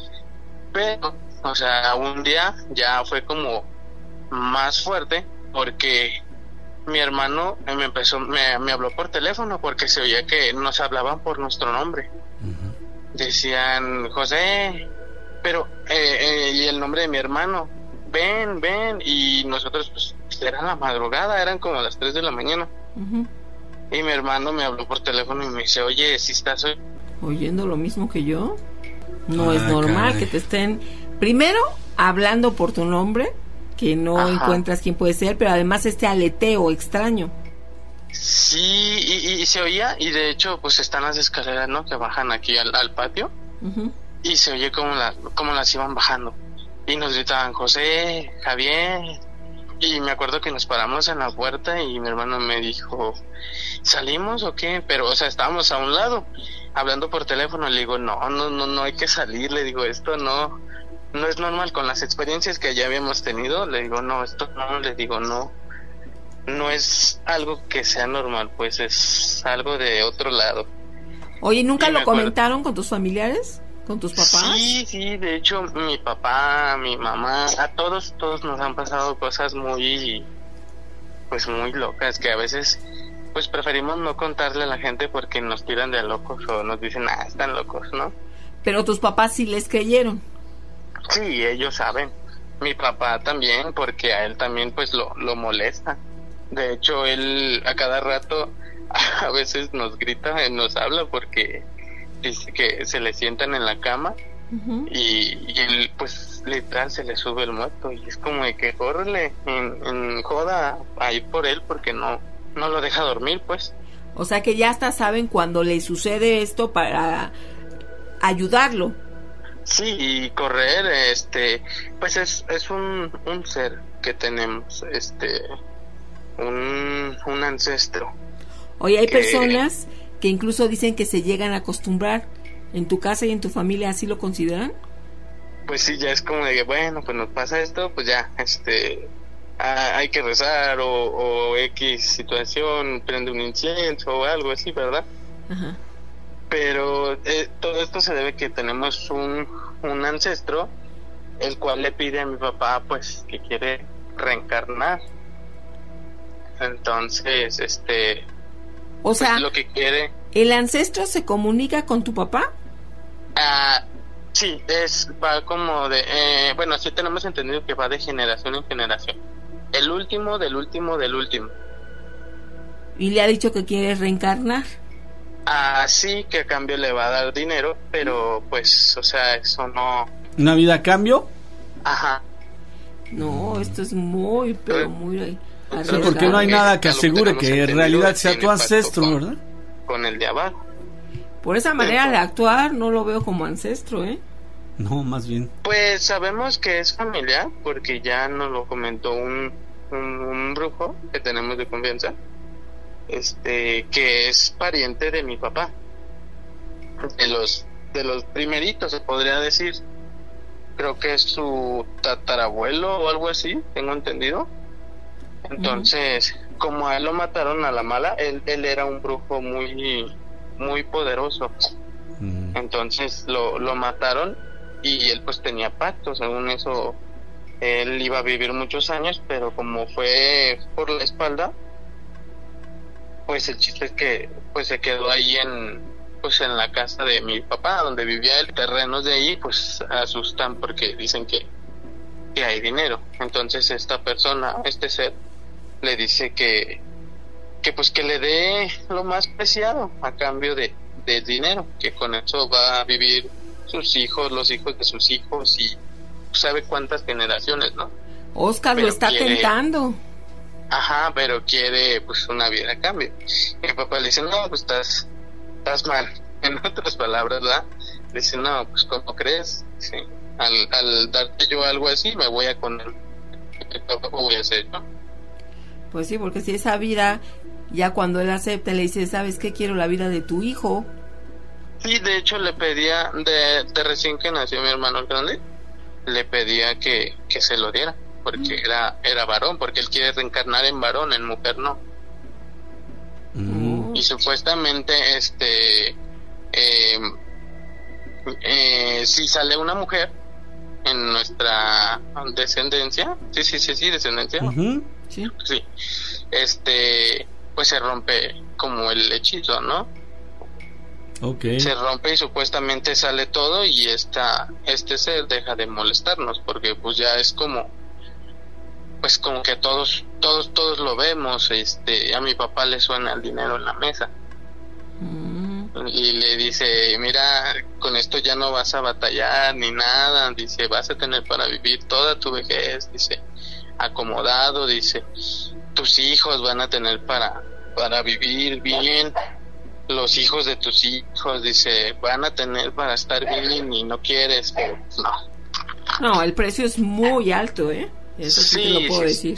Pero, o sea, un día ya fue como más fuerte porque mi hermano me empezó, me, me habló por teléfono porque se oía que nos hablaban por nuestro nombre. Uh-huh. Decían, José, pero, eh, eh, y el nombre de mi hermano, ven, ven, y nosotros, pues, era la madrugada, eran como las tres de la mañana. Uh-huh. Y mi hermano me habló por teléfono y me dice, oye, ¿sí estás hoy? ¿Oyendo lo mismo que yo? No ah, es normal caray. Que te estén, primero, hablando por tu nombre, que no Ajá. encuentras quién puede ser, pero además este aleteo extraño. Sí, y, y, y se oía, y de hecho, pues están las escaleras, ¿no? Que bajan aquí al, al patio, uh-huh. y se oye como, la, como las iban bajando. Y nos gritaban, José, Javier... Y me acuerdo que nos paramos en la puerta y mi hermano me dijo, ¿salimos o qué? Pero, o sea, estábamos a un lado, hablando por teléfono. Le digo, no, no, no, no hay que salir. Le digo, esto no, no es normal. Con las experiencias que ya habíamos tenido, le digo, no, esto no, le digo, no, no es algo que sea normal, pues es algo de otro lado. Oye, ¿nunca lo comentaron con tus familiares? ¿Con tus papás? Sí, sí, de hecho, mi papá, mi mamá, a todos, todos nos han pasado cosas muy, pues muy locas, que a veces, pues preferimos no contarle a la gente porque nos tiran de locos o nos dicen, ah, están locos, ¿no? Pero tus papás sí les creyeron. Sí, ellos saben. Mi papá también, porque a él también, pues, lo, lo molesta. De hecho, él a cada rato, a veces nos grita, nos habla porque... dice que se le sientan en la cama uh-huh. y, y él pues literal se le sube el muerto y es como de que córrele en, en joda a ir por él porque no no lo deja dormir, pues. O sea que ya hasta saben cuando le sucede esto para ayudarlo. Sí, y correr, este, pues es es un un ser que tenemos, este, un un ancestro. Oye, hay que... personas que incluso dicen que se llegan a acostumbrar. ¿En tu casa y en tu familia así lo consideran? Pues sí, ya es como de que, bueno, pues nos pasa esto, pues ya, este, ah, hay que rezar o, o X situación, prende un incienso o algo así, ¿verdad? Ajá. Pero eh, todo esto se debe que tenemos un, un ancestro, el cual le pide a mi papá, pues, que quiere reencarnar. Entonces, este... O sea, pues lo que quiere. ¿El ancestro se comunica con tu papá? Ah, sí, es va como de, eh, bueno, sí tenemos entendido que va de generación en generación. El último del último del último. ¿Y le ha dicho que quiere reencarnar? Ah, sí, que a cambio le va a dar dinero, pero pues, o sea, eso no. ¿Una vida a cambio? Ajá. No, esto es muy, pero muy... Sí, porque no hay nada que asegure que, que en realidad sea tu ancestro, con, ¿verdad? Con el de abajo. Por esa manera de actuar no lo veo como ancestro, ¿eh? No, más bien. Pues sabemos que es familiar porque ya nos lo comentó un, un, un brujo que tenemos de confianza, este, que es pariente de mi papá, de los de los primeritos se podría decir. Creo que es su tatarabuelo o algo así, tengo entendido. Entonces, uh-huh. como a él lo mataron a la mala, él, él era un brujo muy muy poderoso. Uh-huh. Entonces lo, lo mataron y él pues tenía pacto, según eso él iba a vivir muchos años, pero como fue por la espalda, pues el chiste es que pues se quedó ahí en pues en la casa de mi papá, donde vivía el terrenos de ahí, pues asustan porque dicen que, que hay dinero. Entonces esta persona, este ser, le dice que que pues que le dé lo más preciado a cambio de, de dinero, que con eso va a vivir sus hijos, los hijos de sus hijos y sabe cuántas generaciones, ¿no? Oscar pero lo está quiere, tentando. Ajá, pero quiere pues una vida a cambio. Y mi papá le dice, no, pues estás estás mal. En otras palabras, ¿verdad? Le dice, no, pues ¿cómo crees? Sí. Al, al darte yo algo así, me voy a con él. ¿Qué voy a hacer, no? Pues sí, porque si esa vida, ya cuando él acepta, le dice, ¿sabes qué? Quiero la vida de tu hijo. Sí, de hecho le pedía, de, de recién que nació mi hermano grande, le pedía que, que se lo diera, porque mm. era era varón, porque él quiere reencarnar en varón, en mujer no. Mm. Y supuestamente, este, eh, eh, si sale una mujer en nuestra descendencia, sí, sí, sí, sí, descendencia, uh-huh. sí, sí, este, pues se rompe como el hechizo, ¿no? Okay. Se rompe y supuestamente sale todo y esta, este ser deja de molestarnos porque pues ya es como, pues como que todos, todos, todos lo vemos, este, a mi papá le suena el dinero en la mesa. Mm. Y le dice, mira, con esto ya no vas a batallar ni nada, dice, vas a tener para vivir toda tu vejez, dice, acomodado, dice, tus hijos van a tener para, para vivir bien, los hijos de tus hijos, dice, van a tener para estar bien y no quieres, no. No, el precio es muy alto, ¿eh? Eso sí, sí te lo puedo sí, decir.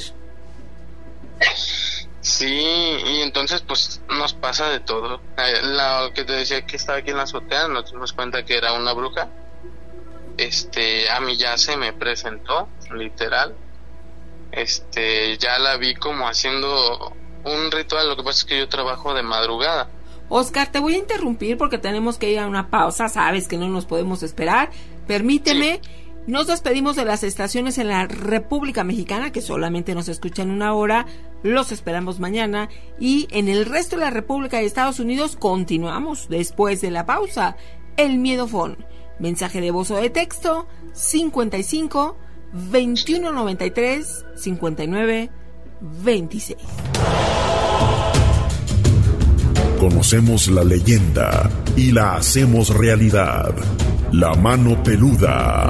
Sí, y entonces pues nos pasa de todo. Lo que te decía que estaba aquí en la azotea, nos dimos cuenta que era una bruja. Este, a mí ya se me presentó, literal. Este, ya la vi como haciendo un ritual, lo que pasa es que yo trabajo de madrugada. Oscar, te voy a interrumpir porque tenemos que ir a una pausa, sabes que no nos podemos esperar. Permíteme, sí. Nos despedimos de las estaciones en la República Mexicana, que solamente nos escuchan una hora, los esperamos mañana, y en el resto de la República de Estados Unidos continuamos después de la pausa. El Miedofón, mensaje de voz o de texto, cincuenta y cinco, veintiuno noventa y tres, cincuenta y nueve, veintiséis. Conocemos la leyenda y la hacemos realidad. La mano peluda.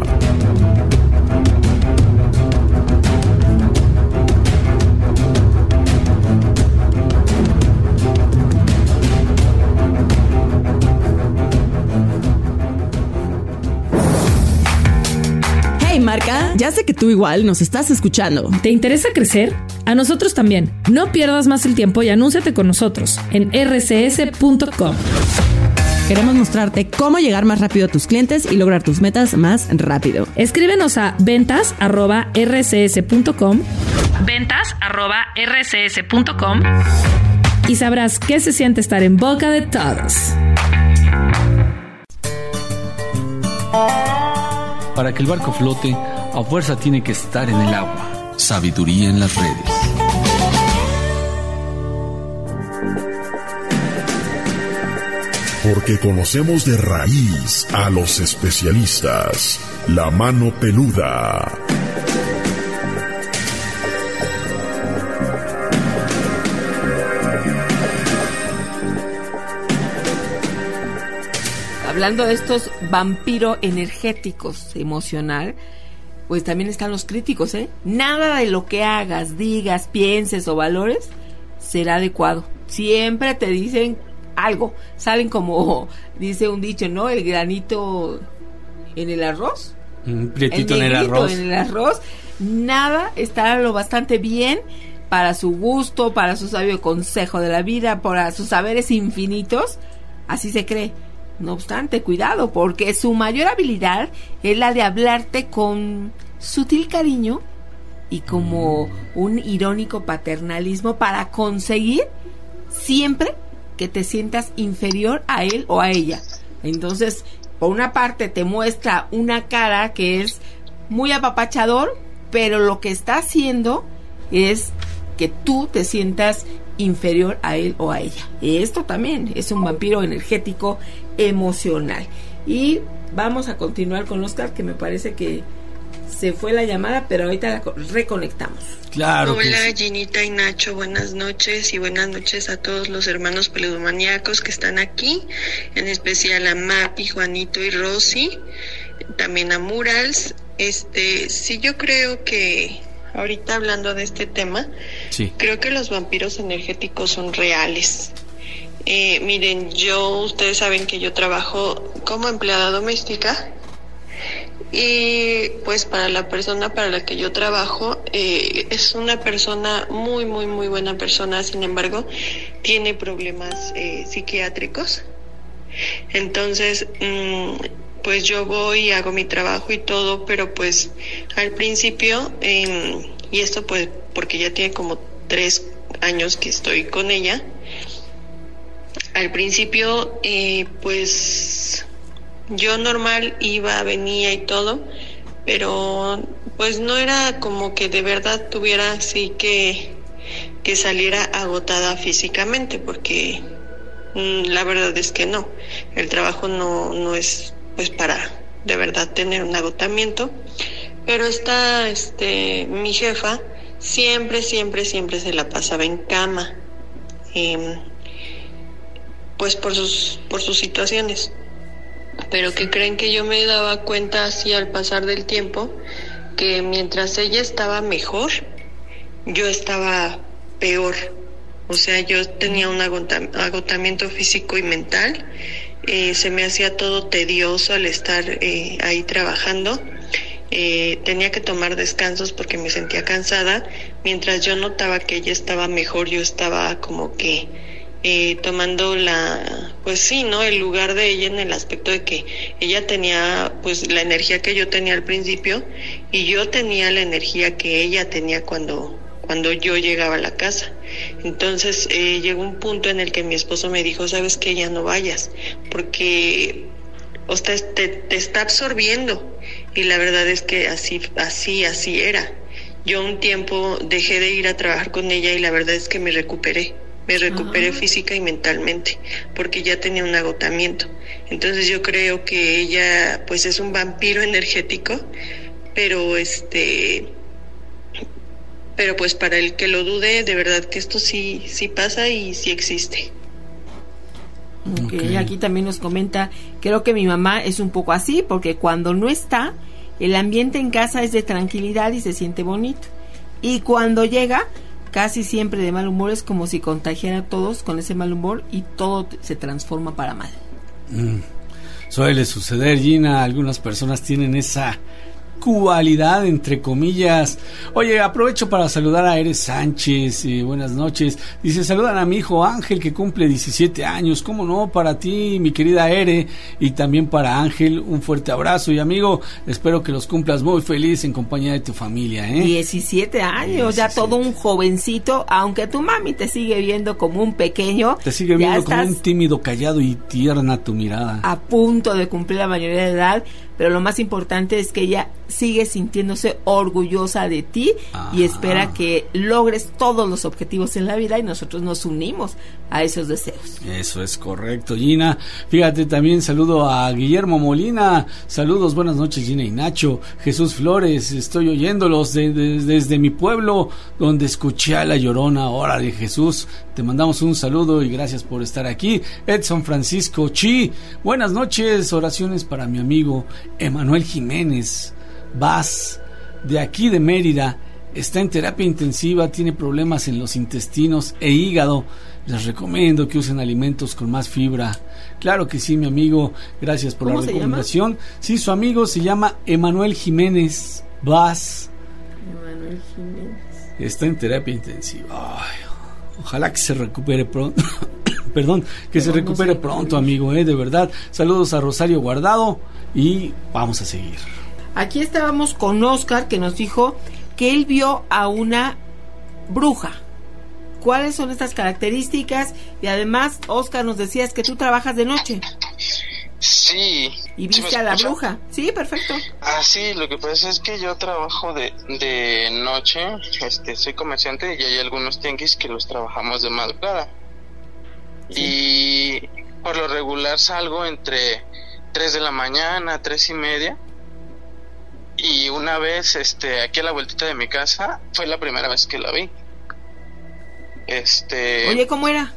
Hey Marca, ya sé que tú igual nos estás escuchando. ¿Te interesa crecer? A nosotros también. No pierdas más el tiempo y anúnciate con nosotros en erre ce ese punto com. Queremos mostrarte cómo llegar más rápido a tus clientes y lograr tus metas más rápido. Escríbenos a ventas arroba erre ce ese punto com, ventas arroba erre ce ese punto com, y sabrás qué se siente estar en boca de todos. Para que el barco flote, a fuerza tiene que estar en el agua. Sabiduría en las redes. Porque conocemos de raíz a los especialistas. La mano peluda. Hablando de estos vampiros energéticos emocional, pues también están los críticos, ¿eh? Nada de lo que hagas, digas, pienses o valores será adecuado. Siempre te dicen algo, salen como dice un dicho, ¿no? El granito en el arroz, un prietito el en el arroz. En el arroz, nada está lo bastante bien para su gusto, para su sabio consejo de la vida, para sus saberes infinitos, así se cree. No obstante, cuidado, porque su mayor habilidad es la de hablarte con sutil cariño y como un irónico paternalismo para conseguir siempre que te sientas inferior a él o a ella. Entonces, por una parte te muestra una cara que es muy apapachador, pero lo que está haciendo es que tú te sientas inferior a él o a ella. Esto también es un vampiro energético emocional. Y vamos a continuar con Oscar, que me parece que se fue la llamada, pero ahorita la reconectamos. Claro. Hola, sí. Ginita y Nacho, buenas noches, y buenas noches a todos los hermanos peludomaníacos que están aquí, en especial a Mapi, Juanito y Rosy, también a Murals. Este, sí, yo creo que ahorita hablando de este tema, sí. Creo que los vampiros energéticos son reales. Eh, miren, yo, ustedes saben que yo trabajo como empleada doméstica. Y pues para la persona para la que yo trabajo eh, es una persona muy muy muy buena persona, sin embargo tiene problemas eh, psiquiátricos. Entonces mmm, pues yo voy, hago mi trabajo y todo, pero pues al principio eh, y esto pues porque ya tiene como tres años que estoy con ella. Al principio eh, pues yo normal iba, venía y todo, pero pues no era como que de verdad tuviera así que, que saliera agotada físicamente, porque mmm, la verdad es que no, el trabajo no, no es pues para de verdad tener un agotamiento, pero esta, este, mi jefa siempre, siempre, siempre se la pasaba en cama, eh, pues por sus, por sus situaciones. Pero que creen que yo me daba cuenta así al pasar del tiempo, que mientras ella estaba mejor, yo estaba peor. O sea, yo tenía un agota- agotamiento físico y mental, eh, se me hacía todo tedioso al estar eh, ahí trabajando. Eh, tenía que tomar descansos porque me sentía cansada. Mientras yo notaba que ella estaba mejor, yo estaba como que eh, tomando la, pues sí, ¿no? El lugar de ella, en el aspecto de que ella tenía pues la energía que yo tenía al principio y yo tenía la energía que ella tenía cuando, cuando yo llegaba a la casa. Entonces eh, llegó un punto en el que mi esposo me dijo, sabes que ya no vayas, porque o sea, te, te está absorbiendo. Y la verdad es que así, así, así era. Yo un tiempo dejé de ir a trabajar con ella y la verdad es que me recuperé. Me recuperé Ajá. física y mentalmente, porque ya tenía un agotamiento. Entonces yo creo que ella, pues es un vampiro energético, pero este, pero pues para el que lo dude, de verdad que esto sí, sí pasa y sí existe. Okay. Okay. Aquí también nos comenta, creo que mi mamá es un poco así, porque cuando no está, el ambiente en casa es de tranquilidad y se siente bonito. Y cuando llega, casi siempre de mal humor, es como si contagiara a todos con ese mal humor y todo se transforma para mal. Mm. Suele suceder, Gina, algunas personas tienen esa cualidad, entre comillas. Oye, aprovecho para saludar a Eres Sánchez, eh, buenas noches. Dice, saludan a mi hijo Ángel, que cumple diecisiete años. ¿Cómo no? Para ti, mi querida Ere, y también para Ángel, un fuerte abrazo. Y amigo, espero que los cumplas muy feliz en compañía de tu familia, ¿eh? diecisiete años, diecisiete. Ya todo un jovencito, aunque tu mami te sigue viendo como un pequeño. Te sigue viendo como un tímido, callado y tierna tu mirada. A punto de cumplir la mayoría de edad, pero lo más importante es que ella sigue sintiéndose orgullosa de ti. Ajá. Y espera que logres todos los objetivos en la vida y nosotros nos unimos a esos deseos. Eso es correcto, Gina. Fíjate, también saludo a Guillermo Molina. Saludos, buenas noches, Gina y Nacho. Jesús Flores, estoy oyéndolos de, de, desde mi pueblo, donde escuché a La Llorona. Órale, Jesús, te mandamos un saludo y gracias por estar aquí. Edson Francisco Chi, buenas noches, oraciones para mi amigo Emanuel Jiménez Vaz, de aquí de Mérida. Está en terapia intensiva, tiene problemas en los intestinos e hígado. Les recomiendo que usen alimentos con más fibra. Claro que sí, mi amigo, gracias por la recomendación. Llama? Sí, su amigo se llama Emanuel Jiménez Vaz. Emanuel Jiménez. Está en terapia intensiva. Ay, ojalá que se recupere pronto. Perdón, que Pero se recupere no sé pronto, amigo, eh, de verdad. Saludos a Rosario Guardado y vamos a seguir. Aquí estábamos con Oscar, que nos dijo que él vio a una bruja. ¿Cuáles son estas características? Y además, Oscar, nos decías que tú trabajas de noche. Sí. ¿Y viste ¿Sí a la escucha? bruja? Sí, perfecto. Ah, sí, lo que pasa es que yo trabajo de, de noche, este, soy comerciante y hay algunos tianguis que los trabajamos de madrugada. Sí. Y por lo regular salgo entre tres de la mañana, tres y media. Y una vez, este, aquí a la vueltita de mi casa, fue la primera vez que la vi. Este... Oye, ¿cómo era?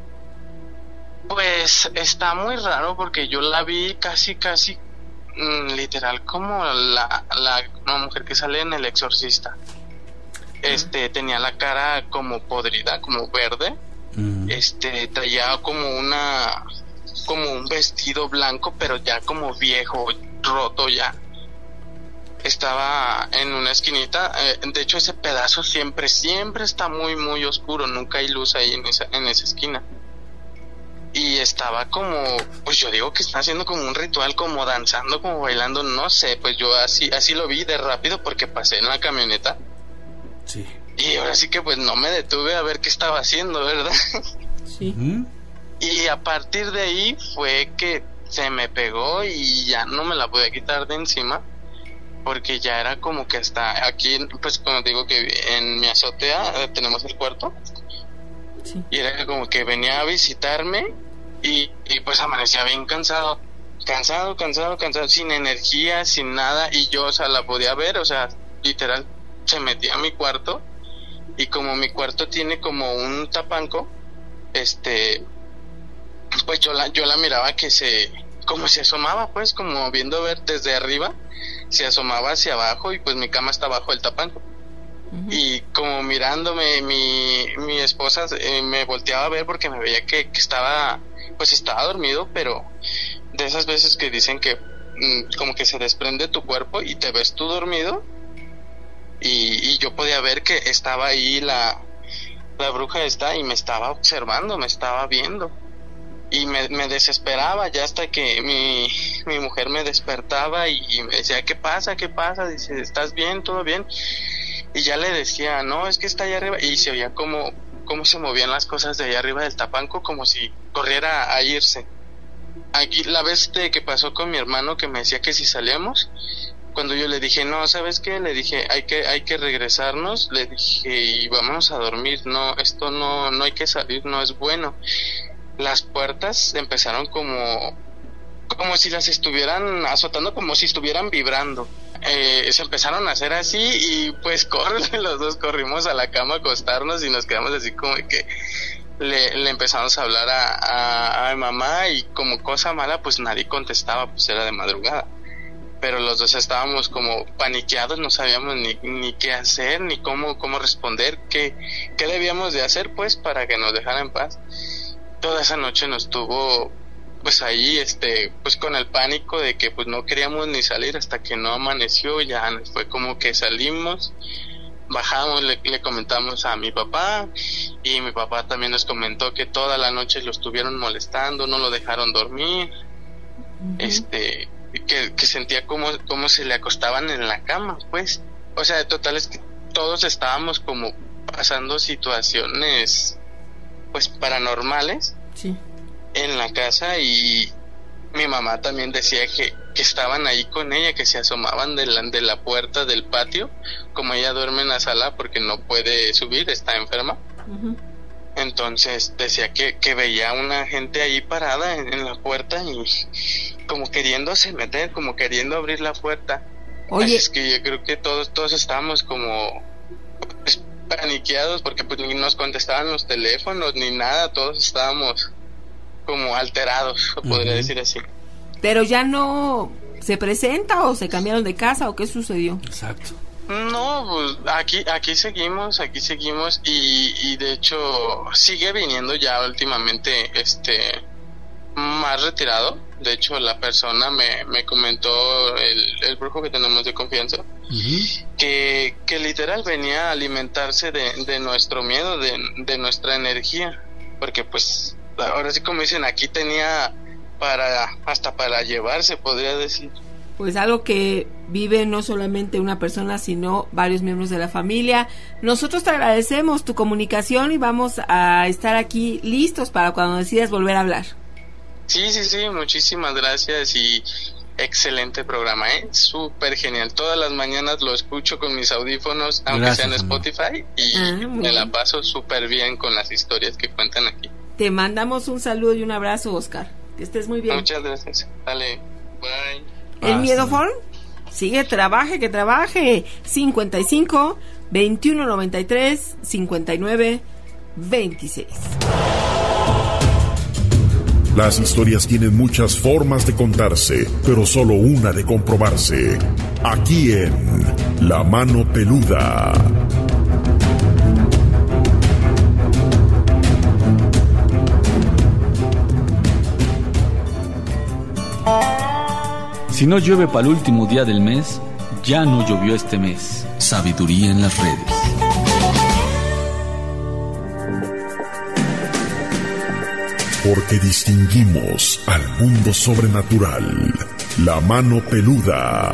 Pues está muy raro porque yo la vi casi, casi, mmm, literal, como la, la una mujer que sale en El Exorcista. Este, tenía la cara como podrida, como verde. Mm. Este, traía como una, como un vestido blanco, pero ya como viejo, roto ya. Estaba en una esquinita, eh, de hecho ese pedazo siempre, siempre está muy, muy oscuro, nunca hay luz ahí en esa, en esa esquina. Y estaba como, pues yo digo que está haciendo como un ritual, como danzando, como bailando, no sé, pues yo así, así lo vi de rápido porque pasé en la camioneta. Sí. Y ahora sí que pues no me detuve a ver qué estaba haciendo, ¿verdad? Sí. Y a partir de ahí fue que se me pegó y ya no me la podía quitar de encima, porque ya era como que hasta aquí, pues como digo que en mi azotea eh, tenemos el cuarto, sí. Y era como que venía a visitarme y, y pues amanecía bien cansado, cansado, cansado, cansado, sin energía, sin nada, y yo, o sea, la podía ver, o sea, literal, se metía a mi cuarto, y como mi cuarto tiene como un tapanco, este, pues yo la, yo la miraba que se, como se asomaba, pues, como viendo ver desde arriba, se asomaba hacia abajo, y pues mi cama está bajo el tapanco. Uh-huh. Y como mirándome, mi, mi esposa eh, me volteaba a ver porque me veía que, que estaba, pues estaba dormido, pero de esas veces que dicen que mmm, como que se desprende tu cuerpo y te ves tú dormido, y, y yo podía ver que estaba ahí la, la bruja esta y me estaba observando, me estaba viendo. Y me, me desesperaba ya hasta que mi, mi mujer me despertaba y, y me decía, ¿qué pasa? ¿Qué pasa? Dice, ¿estás bien? ¿Todo bien? Y ya le decía, no, es que está allá arriba. Y se oía como, como se movían las cosas de allá arriba del tapanco, como si corriera a irse. Aquí, la vez de que pasó con mi hermano, que me decía que si salíamos, cuando yo le dije, no, ¿sabes qué? Le dije, hay que, hay que regresarnos, le dije, y vámonos a dormir, no, esto no, no hay que salir, no es bueno. Las puertas empezaron como como si las estuvieran azotando, como si estuvieran vibrando. Eh, se empezaron a hacer así y pues corren, los dos corrimos a la cama a acostarnos y nos quedamos así como que le, le empezamos a hablar a, a, a mi mamá, y como cosa mala pues nadie contestaba, pues era de madrugada. Pero los dos estábamos como paniqueados, no sabíamos ni, ni qué hacer, ni cómo, cómo responder, qué, qué debíamos de hacer pues para que nos dejaran en paz. Toda esa noche nos tuvo pues ahí este pues con el pánico de que pues no queríamos ni salir hasta que no amaneció. Ya fue como que salimos, bajamos, le, le comentamos a mi papá, y mi papá también nos comentó que toda la noche lo estuvieron molestando, no lo dejaron dormir. Uh-huh. este que, que sentía como, como se le acostaban en la cama, pues, o sea, de total es que todos estábamos como pasando situaciones pues paranormales, sí, en la casa, y mi mamá también decía que, que estaban ahí con ella, que se asomaban de la, de la puerta del patio, como ella duerme en la sala porque no puede subir, está enferma. Uh-huh. Entonces decía que, que veía una gente ahí parada en, en la puerta y como queriéndose meter, como queriendo abrir la puerta. Oye, así es que yo creo que todos, todos estábamos como pues, paniqueados porque pues ni nos contestaban los teléfonos ni nada, todos estábamos como alterados, podría uh-huh. decir así. Pero ya no se presenta, o se cambiaron de casa, o qué sucedió. Exacto. No, pues aquí aquí seguimos, aquí seguimos y, y de hecho sigue viniendo ya últimamente este más retirado. De hecho la persona me, me comentó, el, el brujo que tenemos de confianza, uh-huh. que, que literal venía a alimentarse de, de nuestro miedo, de, de nuestra energía, porque pues ahora sí, como dicen, aquí tenía para hasta para llevarse, podría decir. Pues algo que vive no solamente una persona, sino varios miembros de la familia. Nosotros te agradecemos tu comunicación y vamos a estar aquí listos para cuando decidas volver a hablar. Sí, sí, sí, muchísimas gracias y excelente programa, ¿eh? Súper genial. Todas las mañanas lo escucho con mis audífonos, aunque gracias, sea en Spotify, y ah, me la paso súper bien con las historias que cuentan aquí. Te mandamos un saludo y un abrazo, Oscar. Que estés muy bien. Muchas gracias. Dale, bye. El miedofón sigue, trabaje, que trabaje. cincuenta y cinco, veintiuno noventa y tres, cincuenta y nueve, veintiséis. Las historias tienen muchas formas de contarse, pero solo una de comprobarse. Aquí en La Mano Peluda. Si no llueve para el último día del mes, ya no llovió este mes. Sabiduría en las redes. Porque distinguimos al mundo sobrenatural. La Mano Peluda.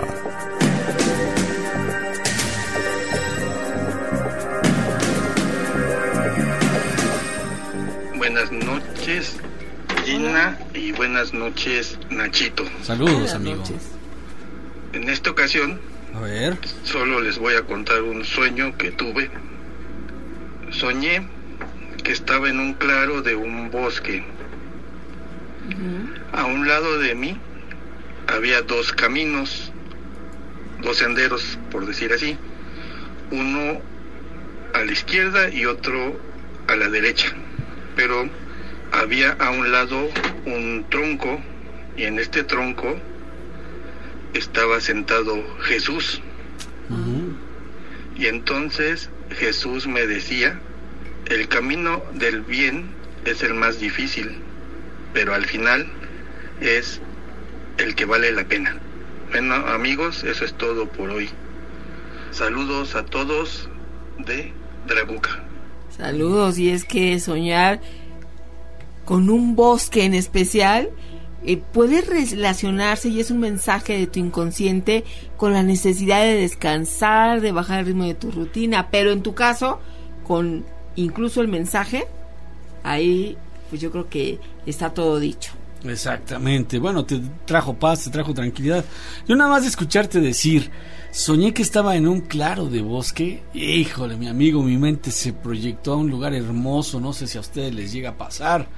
Buenas noches, Gina y buenas noches, Nachito. Saludos, Buenas amigo. noches. En esta ocasión, A ver. solo les voy a contar un sueño que tuve. Soñé que estaba en un claro de un bosque. A un lado de mí había dos caminos, dos senderos, por decir así. Uno a la izquierda y otro a la derecha. Pero había a un lado un tronco, y en este tronco estaba sentado Jesús. Uh-huh. Y entonces Jesús me decía: el camino del bien es el más difícil, pero al final es el que vale la pena. Bueno, amigos, eso es todo por hoy. Saludos a todos de Draguca. Saludos. Y es que soñar con un bosque en especial eh, puede relacionarse, y es un mensaje de tu inconsciente, con la necesidad de descansar, de bajar el ritmo de tu rutina. Pero en tu caso, con incluso el mensaje, ahí pues yo creo que está todo dicho. Exactamente. Bueno, te trajo paz, te trajo tranquilidad. Yo nada más de escucharte decir, soñé que estaba en un claro de bosque. Híjole, mi amigo, mi mente se proyectó a un lugar hermoso. No sé si a ustedes les llega a pasar,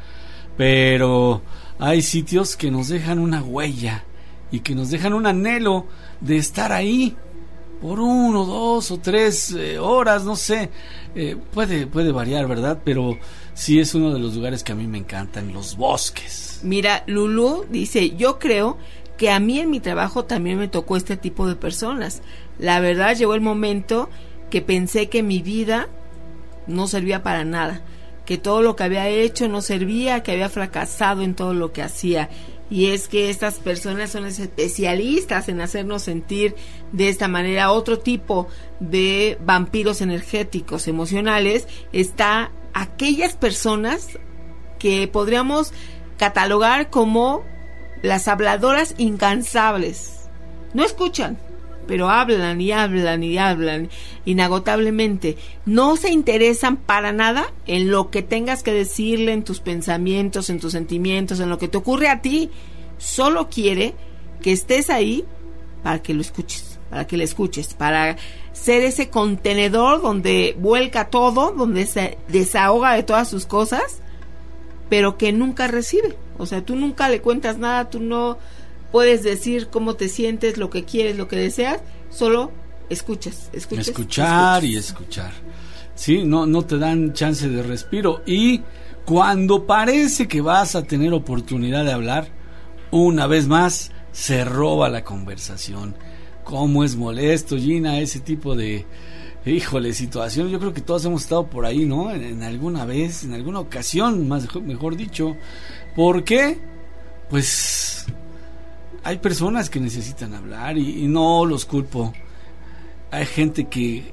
pero hay sitios que nos dejan una huella y que nos dejan un anhelo de estar ahí por uno, dos o tres eh, horas, no sé. Eh, puede, puede variar, ¿verdad? Pero sí es uno de los lugares que a mí me encantan, los bosques. Mira, Lulú dice, yo creo que a mí en mi trabajo también me tocó este tipo de personas. La verdad, llegó el momento que pensé que mi vida no servía para nada, que todo lo que había hecho no servía, que había fracasado en todo lo que hacía. Y es que estas personas son especialistas en hacernos sentir de esta manera. Otro tipo de vampiros energéticos, emocionales, está aquellas personas que podríamos catalogar como las habladoras incansables. No escuchan, pero hablan y hablan y hablan inagotablemente. No se interesan para nada en lo que tengas que decirle, en tus pensamientos, en tus sentimientos, en lo que te ocurre a ti. Solo quiere que estés ahí para que lo escuches, para que le escuches, para ser ese contenedor donde vuelca todo, donde se desahoga de todas sus cosas, pero que nunca recibe. O sea, tú nunca le cuentas nada, tú no puedes decir cómo te sientes, lo que quieres, lo que deseas, solo escuchas, escuchas. Escuchar escuchas. y escuchar. Sí, no, no te dan chance de respiro. Y cuando parece que vas a tener oportunidad de hablar, una vez más se roba la conversación. Cómo es molesto, Gina, ese tipo de, híjole, situación. Yo creo que todos hemos estado por ahí, ¿no? En, en alguna vez, en alguna ocasión, más mejor dicho. ¿Por qué? Pues hay personas que necesitan hablar y, y no los culpo. Hay gente que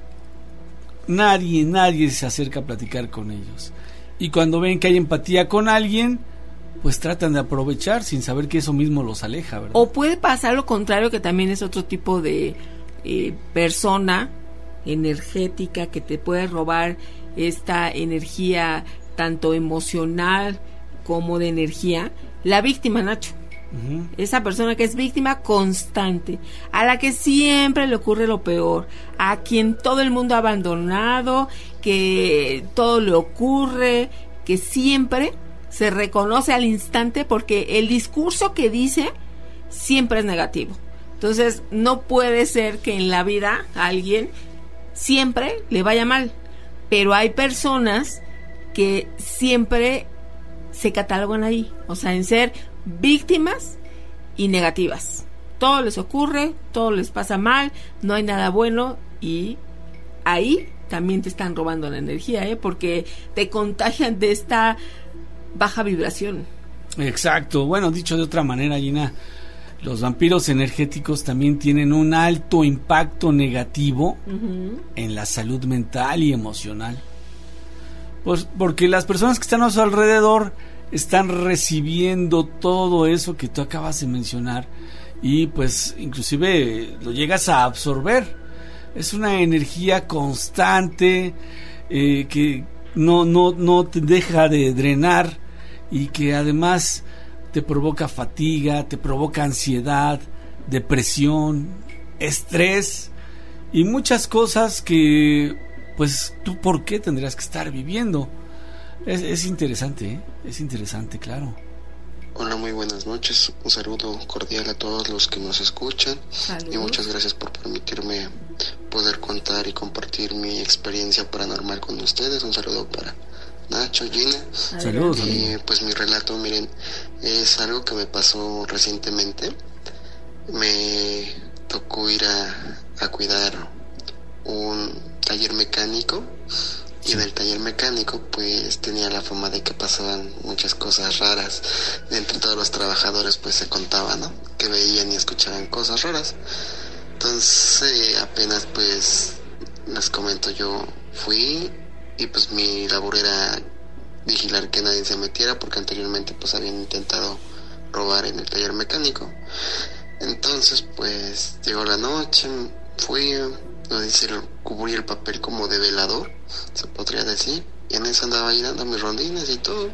nadie, nadie se acerca a platicar con ellos. Y cuando ven que hay empatía con alguien, pues tratan de aprovechar sin saber que eso mismo los aleja, ¿verdad? O puede pasar lo contrario, que también es otro tipo de eh, persona energética que te puede robar esta energía tanto emocional como de energía. La víctima, Nacho. Uh-huh. Esa persona que es víctima constante, a la que siempre le ocurre lo peor, a quien todo el mundo ha abandonado, que todo le ocurre, que siempre se reconoce al instante porque el discurso que dice siempre es negativo. Entonces no puede ser que en la vida a alguien siempre le vaya mal, pero hay personas que siempre se catalogan ahí, o sea, en ser víctimas y negativas. Todo les ocurre, todo les pasa mal, no hay nada bueno, y ahí también te están robando la energía, ¿eh? Porque te contagian de esta baja vibración. Exacto. Bueno, dicho de otra manera, Gina, los vampiros energéticos también tienen un alto impacto negativo uh-huh. en la salud mental y emocional. Pues porque las personas que están a su alrededor están recibiendo todo eso que tú acabas de mencionar y pues inclusive lo llegas a absorber. Es una energía constante eh, que no, no, no te deja de drenar y que además te provoca fatiga, te provoca ansiedad, depresión, estrés y muchas cosas que, pues, ¿tú por qué tendrías que estar viviendo? Es, es interesante, ¿eh? Es interesante, claro. Hola, muy buenas noches. Un saludo cordial a todos los que nos escuchan. Salud. Y muchas gracias por permitirme poder contar y compartir mi experiencia paranormal con ustedes. Un saludo para Nacho, Gina. Saludos. Y pues mi relato, miren, es algo que me pasó recientemente. Me tocó ir a, a cuidar un taller mecánico. Y en el taller mecánico pues tenía la fama de que pasaban muchas cosas raras. Entre todos los trabajadores pues se contaba, ¿no? Que veían y escuchaban cosas raras. Entonces apenas pues les comento, yo fui y pues mi labor era vigilar que nadie se metiera, porque anteriormente pues habían intentado robar en el taller mecánico. Entonces pues llegó la noche, fui, no sé si cubrí el papel como de velador, se podría decir, y en eso andaba ahí dando mis rondines y todo,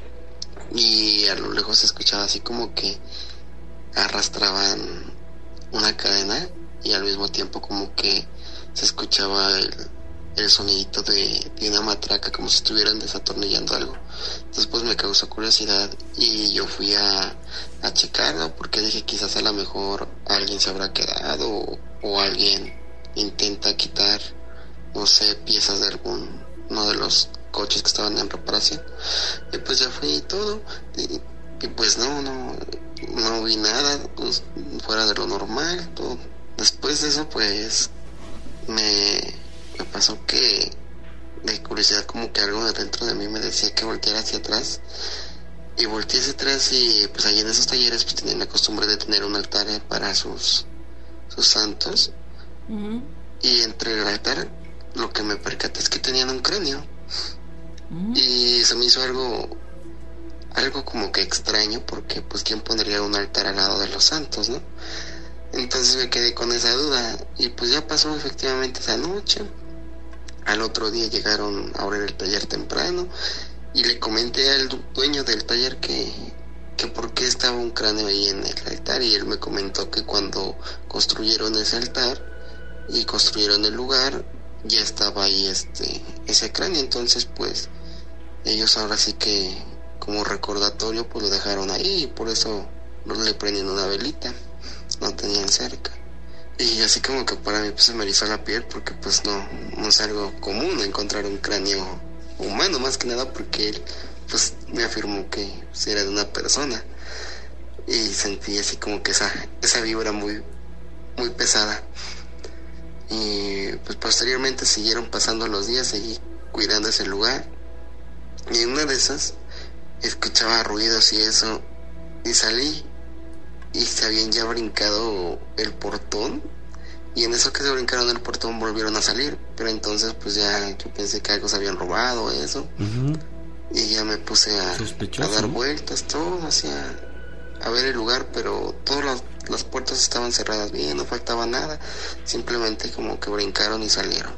y a lo lejos se escuchaba así como que arrastraban una cadena, y al mismo tiempo como que se escuchaba el, el sonidito de, de una matraca, como si estuvieran desatornillando algo. Entonces pues me causó curiosidad y yo fui a, a checarlo, porque dije quizás a lo mejor alguien se habrá quedado o, o alguien intenta quitar, no sé, piezas de algún uno de los coches que estaban en reparación. Y pues ya fui y todo, y, y pues no, no, no vi nada, pues, fuera de lo normal, todo. Después de eso pues me, me pasó que de curiosidad como que algo dentro de mí me decía que volteara hacia atrás, y volteé hacia atrás y pues allí en esos talleres pues tenían la costumbre de tener un altar para sus, sus santos. Uh-huh. Y entre el altar lo que me percaté es que tenían un cráneo. Uh-huh. Y se me hizo algo algo como que extraño, porque pues quién pondría un altar al lado de los santos, ¿no? Entonces me quedé con esa duda, y pues ya pasó efectivamente esa noche. Al otro día llegaron a abrir el taller temprano y le comenté al dueño del taller que que por qué estaba un cráneo ahí en el altar, y él me comentó que cuando construyeron ese altar y construyeron el lugar ya estaba ahí este ese cráneo. Entonces pues ellos ahora sí que como recordatorio pues lo dejaron ahí, y por eso no le prendían una velita, no tenían cerca. Y así como que para mí pues se me erizó la piel, porque pues no, no es algo común encontrar un cráneo humano, más que nada porque él pues me afirmó que pues, era de una persona, y sentí así como que esa, esa vibra muy, muy pesada. Y pues posteriormente siguieron pasando los días, seguí cuidando ese lugar, y en una de esas escuchaba ruidos y eso, y salí y se habían ya brincado el portón, y en eso que se brincaron el portón volvieron a salir, pero entonces pues ya yo pensé que algo se habían robado, eso. Uh-huh. Y ya me puse a, a dar vueltas, todo hacia a ver el lugar, pero todas las, las puertas estaban cerradas bien, no faltaba nada, simplemente como que brincaron y salieron.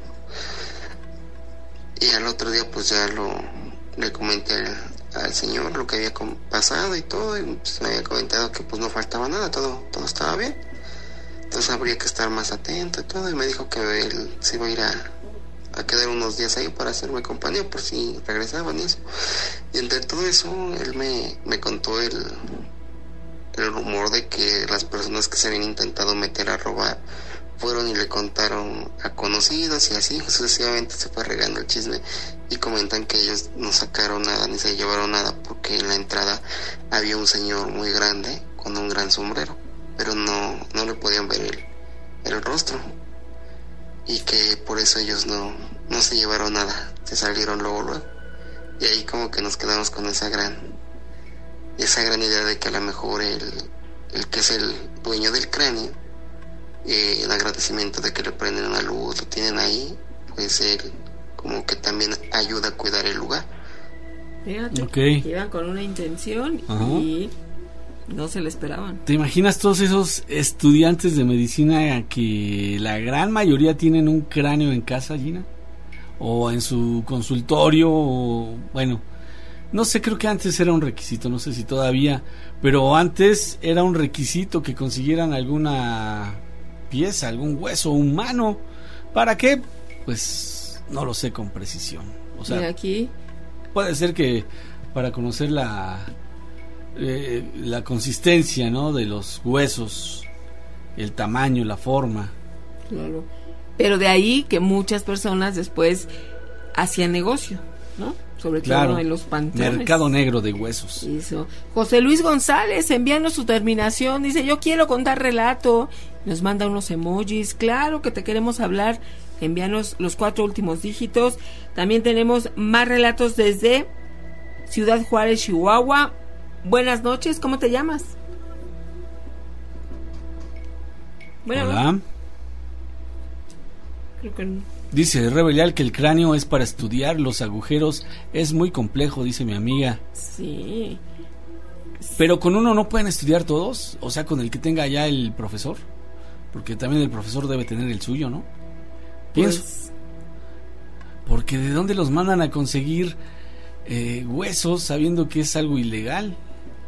Y al otro día pues ya lo le comenté al, al señor lo que había pasado y todo, y pues me había comentado que pues no faltaba nada, todo, todo estaba bien, entonces habría que estar más atento y todo, y me dijo que él se iba a ir a, a quedar unos días ahí para hacerme compañía por si regresaban y eso. Y entre todo eso él me, me contó el el rumor de que las personas que se habían intentado meter a robar fueron y le contaron a conocidos, y así sucesivamente se fue regando el chisme, y comentan que ellos no sacaron nada ni se llevaron nada, porque en la entrada había un señor muy grande con un gran sombrero, pero no, no le podían ver el, el rostro, y que por eso ellos no, no se llevaron nada, se salieron luego luego. Y ahí como que nos quedamos con esa gran esa gran idea de que a lo mejor el, el que es el dueño del cráneo, eh, en agradecimiento de que le prenden una luz, lo tienen ahí, pues él como que también ayuda a cuidar el lugar. Fíjate, okay. Iban con una intención. Ajá. Y no se le esperaban. ¿Te imaginas todos esos estudiantes de medicina que la gran mayoría tienen un cráneo en casa, Gina? O en su consultorio, o bueno, no sé, creo que antes era un requisito, no sé si todavía, pero antes era un requisito que consiguieran alguna pieza, algún hueso humano. ¿Para qué? Pues no lo sé con precisión. O sea, mira aquí. Puede ser que para conocer la eh, la consistencia, ¿no?, de los huesos, el tamaño, la forma. Claro. Pero de ahí que muchas personas después hacían negocio, ¿no? Sobre claro, todo en los panteones. Mercado negro de huesos. Eso. José Luis González, envíanos su terminación. Dice, yo quiero contar relato. Nos manda unos emojis. Claro que te queremos hablar. Envíanos los cuatro últimos dígitos. También tenemos más relatos desde Ciudad Juárez, Chihuahua. Buenas noches, ¿cómo te llamas? Bueno, hola. Creo que no. Dice Rebelial que el cráneo es para estudiar los agujeros. Es muy complejo, dice mi amiga. Sí. Pero con uno no pueden estudiar todos. O sea, con el que tenga ya el profesor. Porque también el profesor debe tener el suyo, ¿no? Pienso. Pues... porque ¿de dónde los mandan a conseguir eh, huesos sabiendo que es algo ilegal?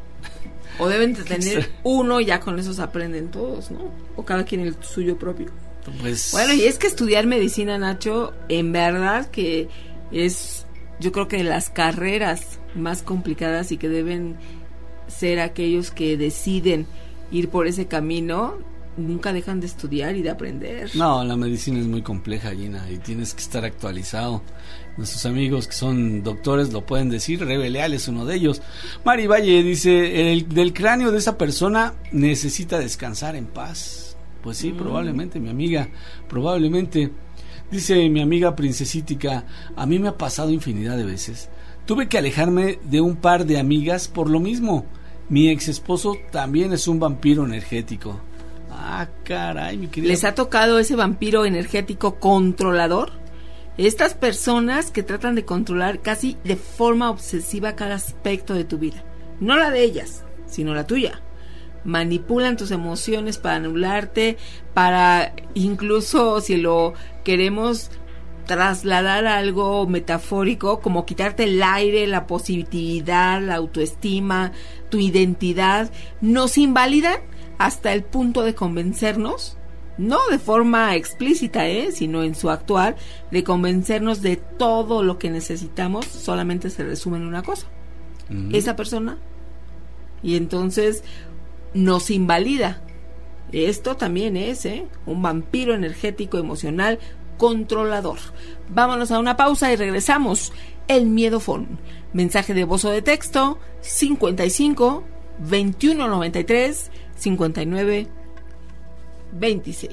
O deben de tener uno y ya con esos aprenden todos, ¿no? O cada quien el suyo propio. Pues... bueno, y es que estudiar medicina, Nacho, en verdad que es, yo creo que de las carreras más complicadas y que deben ser aquellos que deciden ir por ese camino, nunca dejan de estudiar y de aprender. No, la medicina es muy compleja, Gina, y tienes que estar actualizado. Nuestros amigos que son doctores lo pueden decir. Rebe Leal es uno de ellos. Mari Valle dice, el del cráneo de esa persona necesita descansar en paz. Pues sí, mm. probablemente, mi amiga, probablemente. Dice mi amiga Princesítica, a mí me ha pasado infinidad de veces. Tuve que alejarme de un par de amigas por lo mismo. Mi ex esposo también es un vampiro energético. Ah, caray, mi querida. ¿Les ha tocado ese vampiro energético controlador? Estas personas que tratan de controlar casi de forma obsesiva cada aspecto de tu vida. No la de ellas, sino la tuya. Manipulan tus emociones para anularte, para incluso, si lo queremos trasladar a algo metafórico, como quitarte el aire, la positividad, la autoestima, tu identidad. Nos invalidan hasta el punto de convencernos, no de forma explícita, ¿eh? sino en su actuar, de convencernos de todo lo que necesitamos. Solamente se resume en una cosa, uh-huh. esa persona, y entonces nos invalida. Esto también es ¿eh? un vampiro energético emocional controlador. Vámonos a una pausa y regresamos. El Miedo Phone. Mensaje de voz o de texto cincuenta y cinco, veintiuno noventa y tres, cincuenta y nueve, veintiséis.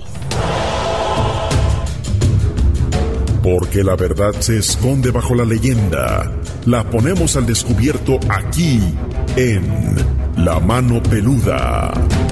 Porque la verdad se esconde bajo la leyenda. La ponemos al descubierto aquí en La Mano Peluda.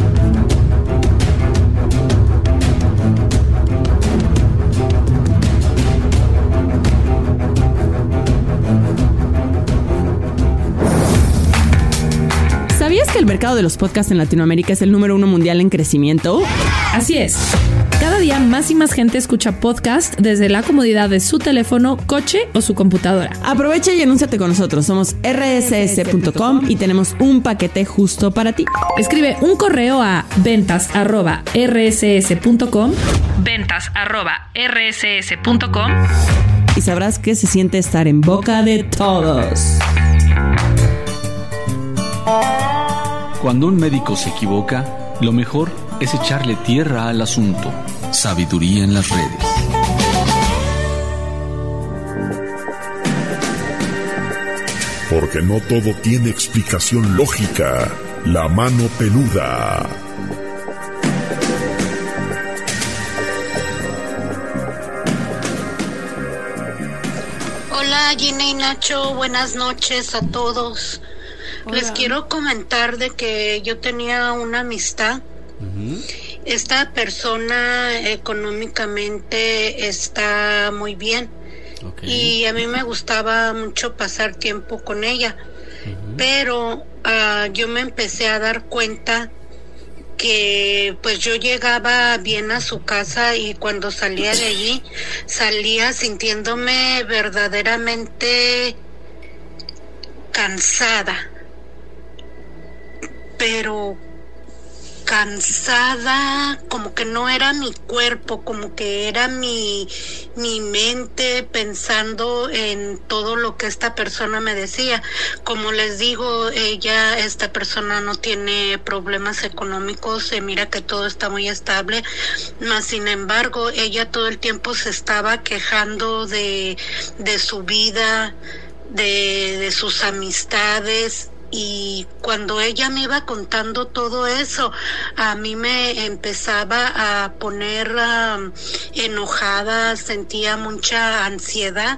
¿Sabías que el mercado de los podcasts en Latinoamérica es el número uno mundial en crecimiento? Así es. Cada día más y más gente escucha podcast desde la comodidad de su teléfono, coche o su computadora. Aprovecha y anúnciate con nosotros. Somos erre ese ese punto com y tenemos un paquete justo para ti. Escribe un correo a ventas arroba erre ese ese punto com, ventas arroba erre ese ese punto com, y sabrás que se siente estar en boca de todos. Cuando un médico se equivoca, lo mejor es echarle tierra al asunto. Sabiduría en las redes. Porque no todo tiene explicación lógica. La Mano Peluda. Hola Gina y Nacho, buenas noches a todos. Hola. Les quiero comentar de que yo tenía una amistad. Uh-huh. Esta persona económicamente está muy bien. Okay. Y a mí me gustaba mucho pasar tiempo con ella. Uh-huh. Pero uh, yo me empecé a dar cuenta que pues yo llegaba bien a su casa y cuando salía de allí salía sintiéndome verdaderamente cansada, pero cansada, como que no era mi cuerpo, como que era mi, mi mente pensando en todo lo que esta persona me decía. Como les digo, ella, esta persona no tiene problemas económicos, se mira que todo está muy estable, mas sin embargo, ella todo el tiempo se estaba quejando de, de su vida, de, de sus amistades. Y cuando ella me iba contando todo eso, a mí me empezaba a poner um, enojada, sentía mucha ansiedad.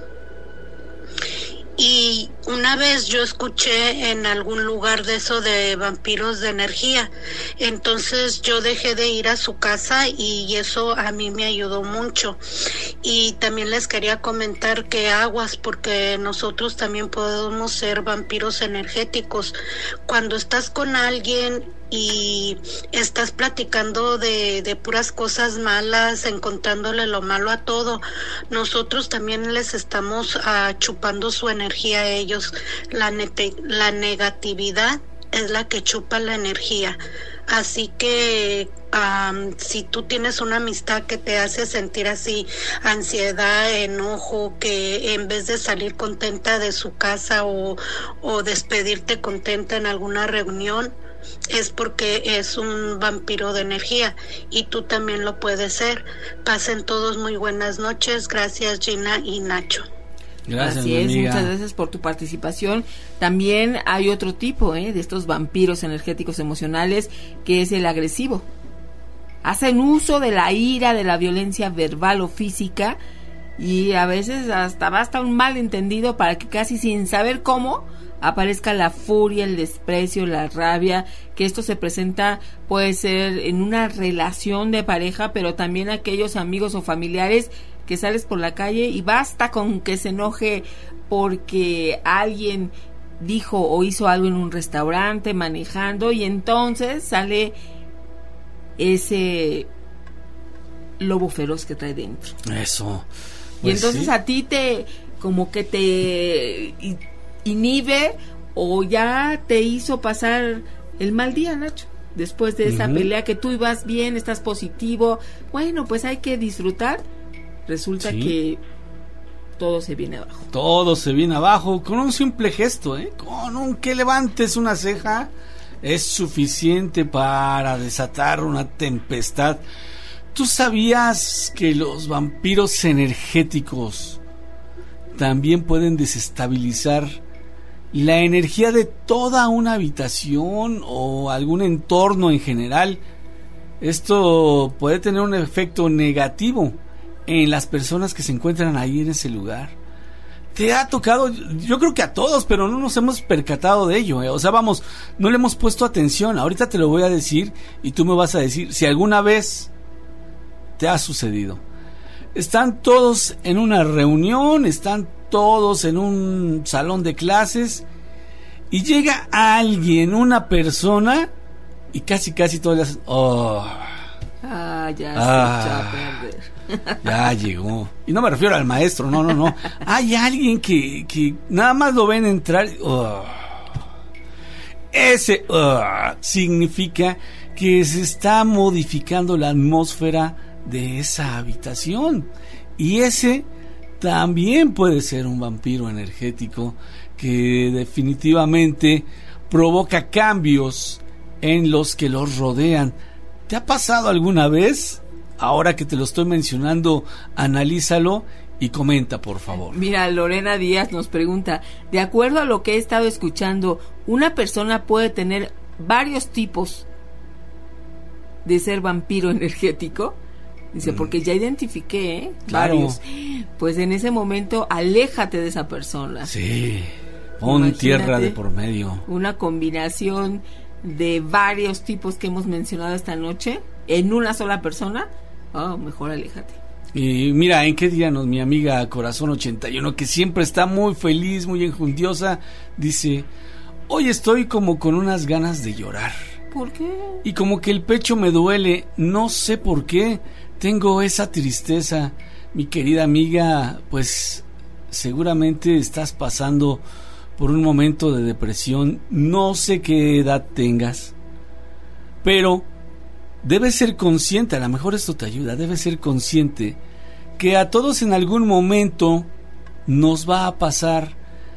Y una vez yo escuché en algún lugar de eso de vampiros de energía, entonces yo dejé de ir a su casa y eso a mí me ayudó mucho. Y también les quería comentar que aguas, porque nosotros también podemos ser vampiros energéticos. Cuando estás con alguien y estás platicando de, de puras cosas malas, encontrándole lo malo a todo, nosotros también les estamos uh, chupando su energía a ellos. La, nete, la negatividad es la que chupa la energía. Así que um, si tú tienes una amistad que te hace sentir así, ansiedad, enojo, que en vez de salir contenta de su casa o, o despedirte contenta en alguna reunión, es porque es un vampiro de energía y tú también lo puedes ser. Pasen todos muy buenas noches. Gracias, Gina y Nacho. Gracias, Así es, amiga. Muchas gracias por tu participación. También hay otro tipo ¿eh? de estos vampiros energéticos emocionales, que es el agresivo. Hacen uso de la ira, de la violencia verbal o física, y a veces hasta basta un malentendido para que casi sin saber cómo aparezca la furia, el desprecio, la rabia, que esto se presenta, puede ser en una relación de pareja, pero también aquellos amigos o familiares que sales por la calle y basta con que se enoje porque alguien dijo o hizo algo en un restaurante, manejando, y entonces sale ese lobo feroz que trae dentro. Eso. Pues y entonces sí. a ti te, como que te inhibe o ya te hizo pasar el mal día, Nacho. Después de esa uh-huh. pelea que tú ibas bien, estás positivo, bueno, pues hay que disfrutar. Resulta sí. que todo se viene abajo. Todo se viene abajo con un simple gesto, ¿eh? Con un que levantes una ceja es suficiente para desatar una tempestad. ¿Tú sabías que los vampiros energéticos también pueden desestabilizar la energía de toda una habitación o algún entorno en general? Esto puede tener un efecto negativo en las personas que se encuentran ahí en ese lugar. Te ha tocado, yo creo que a todos, pero no nos hemos percatado de ello, ¿eh? O sea, vamos, no le hemos puesto atención. Ahorita te lo voy a decir y tú me vas a decir si alguna vez te ha sucedido. Están todos en una reunión, están todos en un salón de clases y llega alguien, una persona, y casi casi todos le hacen oh, ah, ya ah, se echó a perder. Ya llegó. Y no me refiero al maestro, no, no, no. Hay alguien que, que nada más lo ven entrar. Oh. Ese oh, significa que se está modificando la atmósfera de esa habitación. Y ese también puede ser un vampiro energético que definitivamente provoca cambios en los que los rodean. ¿Te ha pasado alguna vez? Ahora que te lo estoy mencionando, analízalo y comenta, por favor. Mira, Lorena Díaz nos pregunta, de acuerdo a lo que he estado escuchando, ¿una persona puede tener varios tipos de ser vampiro energético? Dice, mm. porque ya identifiqué, ¿eh? Claro. Varios. Pues en ese momento, aléjate de esa persona. Sí, pon Imagínate tierra de por medio. Una combinación de varios tipos que hemos mencionado esta noche en una sola persona. Oh, mejor aléjate. Y mira, ¿en qué día nos, mi amiga Corazón ochenta y uno, que siempre está muy feliz, muy enjundiosa, dice, hoy estoy como con unas ganas de llorar. ¿Por qué? Y como que el pecho me duele, no sé por qué, tengo esa tristeza. Mi querida amiga, pues seguramente estás pasando por un momento de depresión, no sé qué edad tengas, pero debes ser consciente, a lo mejor esto te ayuda, debes ser consciente que a todos en algún momento nos va a pasar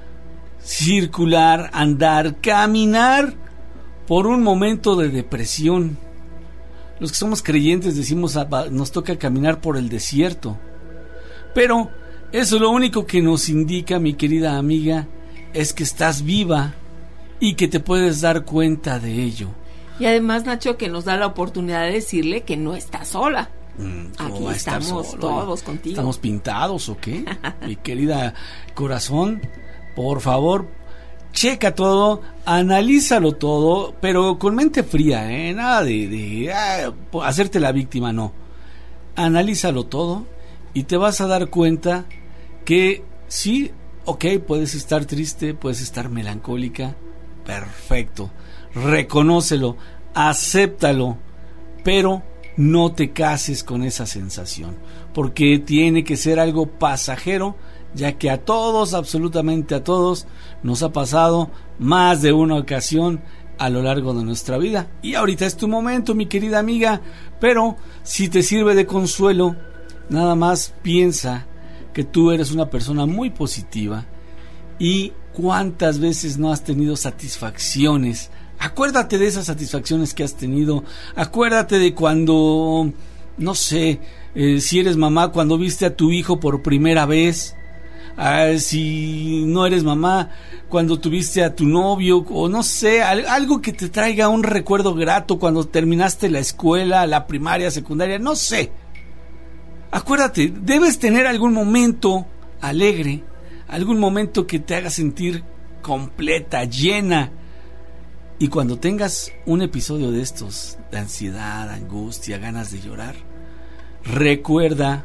circular, andar, caminar por un momento de depresión. Los que somos creyentes decimos, nos toca caminar por el desierto, pero eso lo único que nos indica, mi querida amiga, es que estás viva y que te puedes dar cuenta de ello. Y además, Nacho, que nos da la oportunidad de decirle que no estás sola. Mm, Aquí va a estar estamos solo? todos contigo. ¿Estamos pintados o qué? Mi querida corazón, por favor, checa todo, analízalo todo, pero con mente fría, ¿eh? Nada de, de ah, hacerte la víctima, no. Analízalo todo y te vas a dar cuenta que sí, ok, puedes estar triste, puedes estar melancólica, perfecto, reconócelo, acéptalo, pero no te cases con esa sensación, porque tiene que ser algo pasajero, ya que a todos, absolutamente a todos, nos ha pasado más de una ocasión a lo largo de nuestra vida. Y ahorita es tu momento, mi querida amiga, pero si te sirve de consuelo, nada más piensa que tú eres una persona muy positiva y cuántas veces no has tenido satisfacciones. Acuérdate de esas satisfacciones que has tenido, acuérdate de cuando, no sé, eh, si eres mamá, cuando viste a tu hijo por primera vez. Ah, si no eres mamá, cuando tuviste a tu novio, o no sé, algo que te traiga un recuerdo grato cuando terminaste la escuela, la primaria, secundaria, no sé. Acuérdate, debes tener algún momento alegre, algún momento que te haga sentir completa, llena. Y cuando tengas un episodio de estos, de ansiedad, angustia, ganas de llorar, recuerda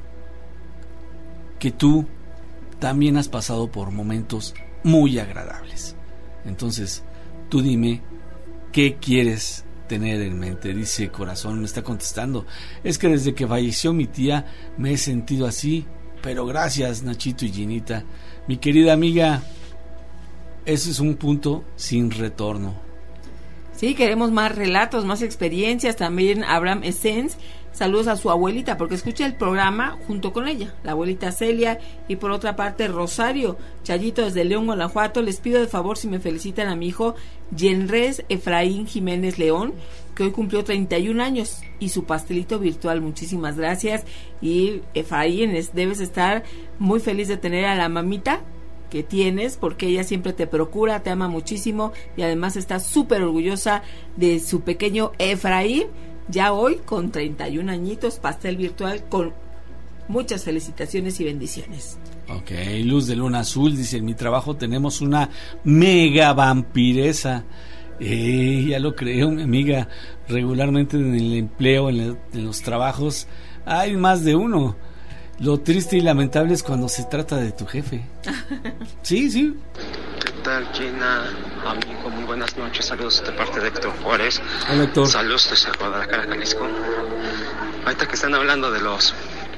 que tú también has pasado por momentos muy agradables. Entonces, tú dime, ¿qué quieres tener en mente? Dice Corazón, me está contestando, es que desde que falleció mi tía me he sentido así, pero gracias, Nachito y Ginita. Mi querida amiga, ese es un punto sin retorno. Sí, queremos más relatos, más experiencias. También Abraham Essence, saludos a su abuelita, porque escucha el programa junto con ella, la abuelita Celia. Y por otra parte, Rosario Chayito desde León, Guanajuato, les pido de favor si me felicitan a mi hijo Yenres Efraín Jiménez León, que hoy cumplió treinta y un años, y su pastelito virtual. Muchísimas gracias. Y Efraín, es, debes estar muy feliz de tener a la mamita que tienes, porque ella siempre te procura, te ama muchísimo y además está súper orgullosa de su pequeño Efraín, ya hoy con treinta y un añitos, pastel virtual con muchas felicitaciones y bendiciones. Ok, Luz de Luna Azul dice, en mi trabajo tenemos una mega vampiresa. Eh, ya lo creo, mi amiga, regularmente en el empleo, en, la, en los trabajos, hay más de uno. Lo triste y lamentable es cuando se trata de tu jefe. Sí, sí. ¿Qué tal, Gina? Amigo, muy buenas noches. Saludos de parte de Héctor Juárez. Hola, Héctor. Saludos desde Guadalajara, Jalisco. Ahorita que están hablando de los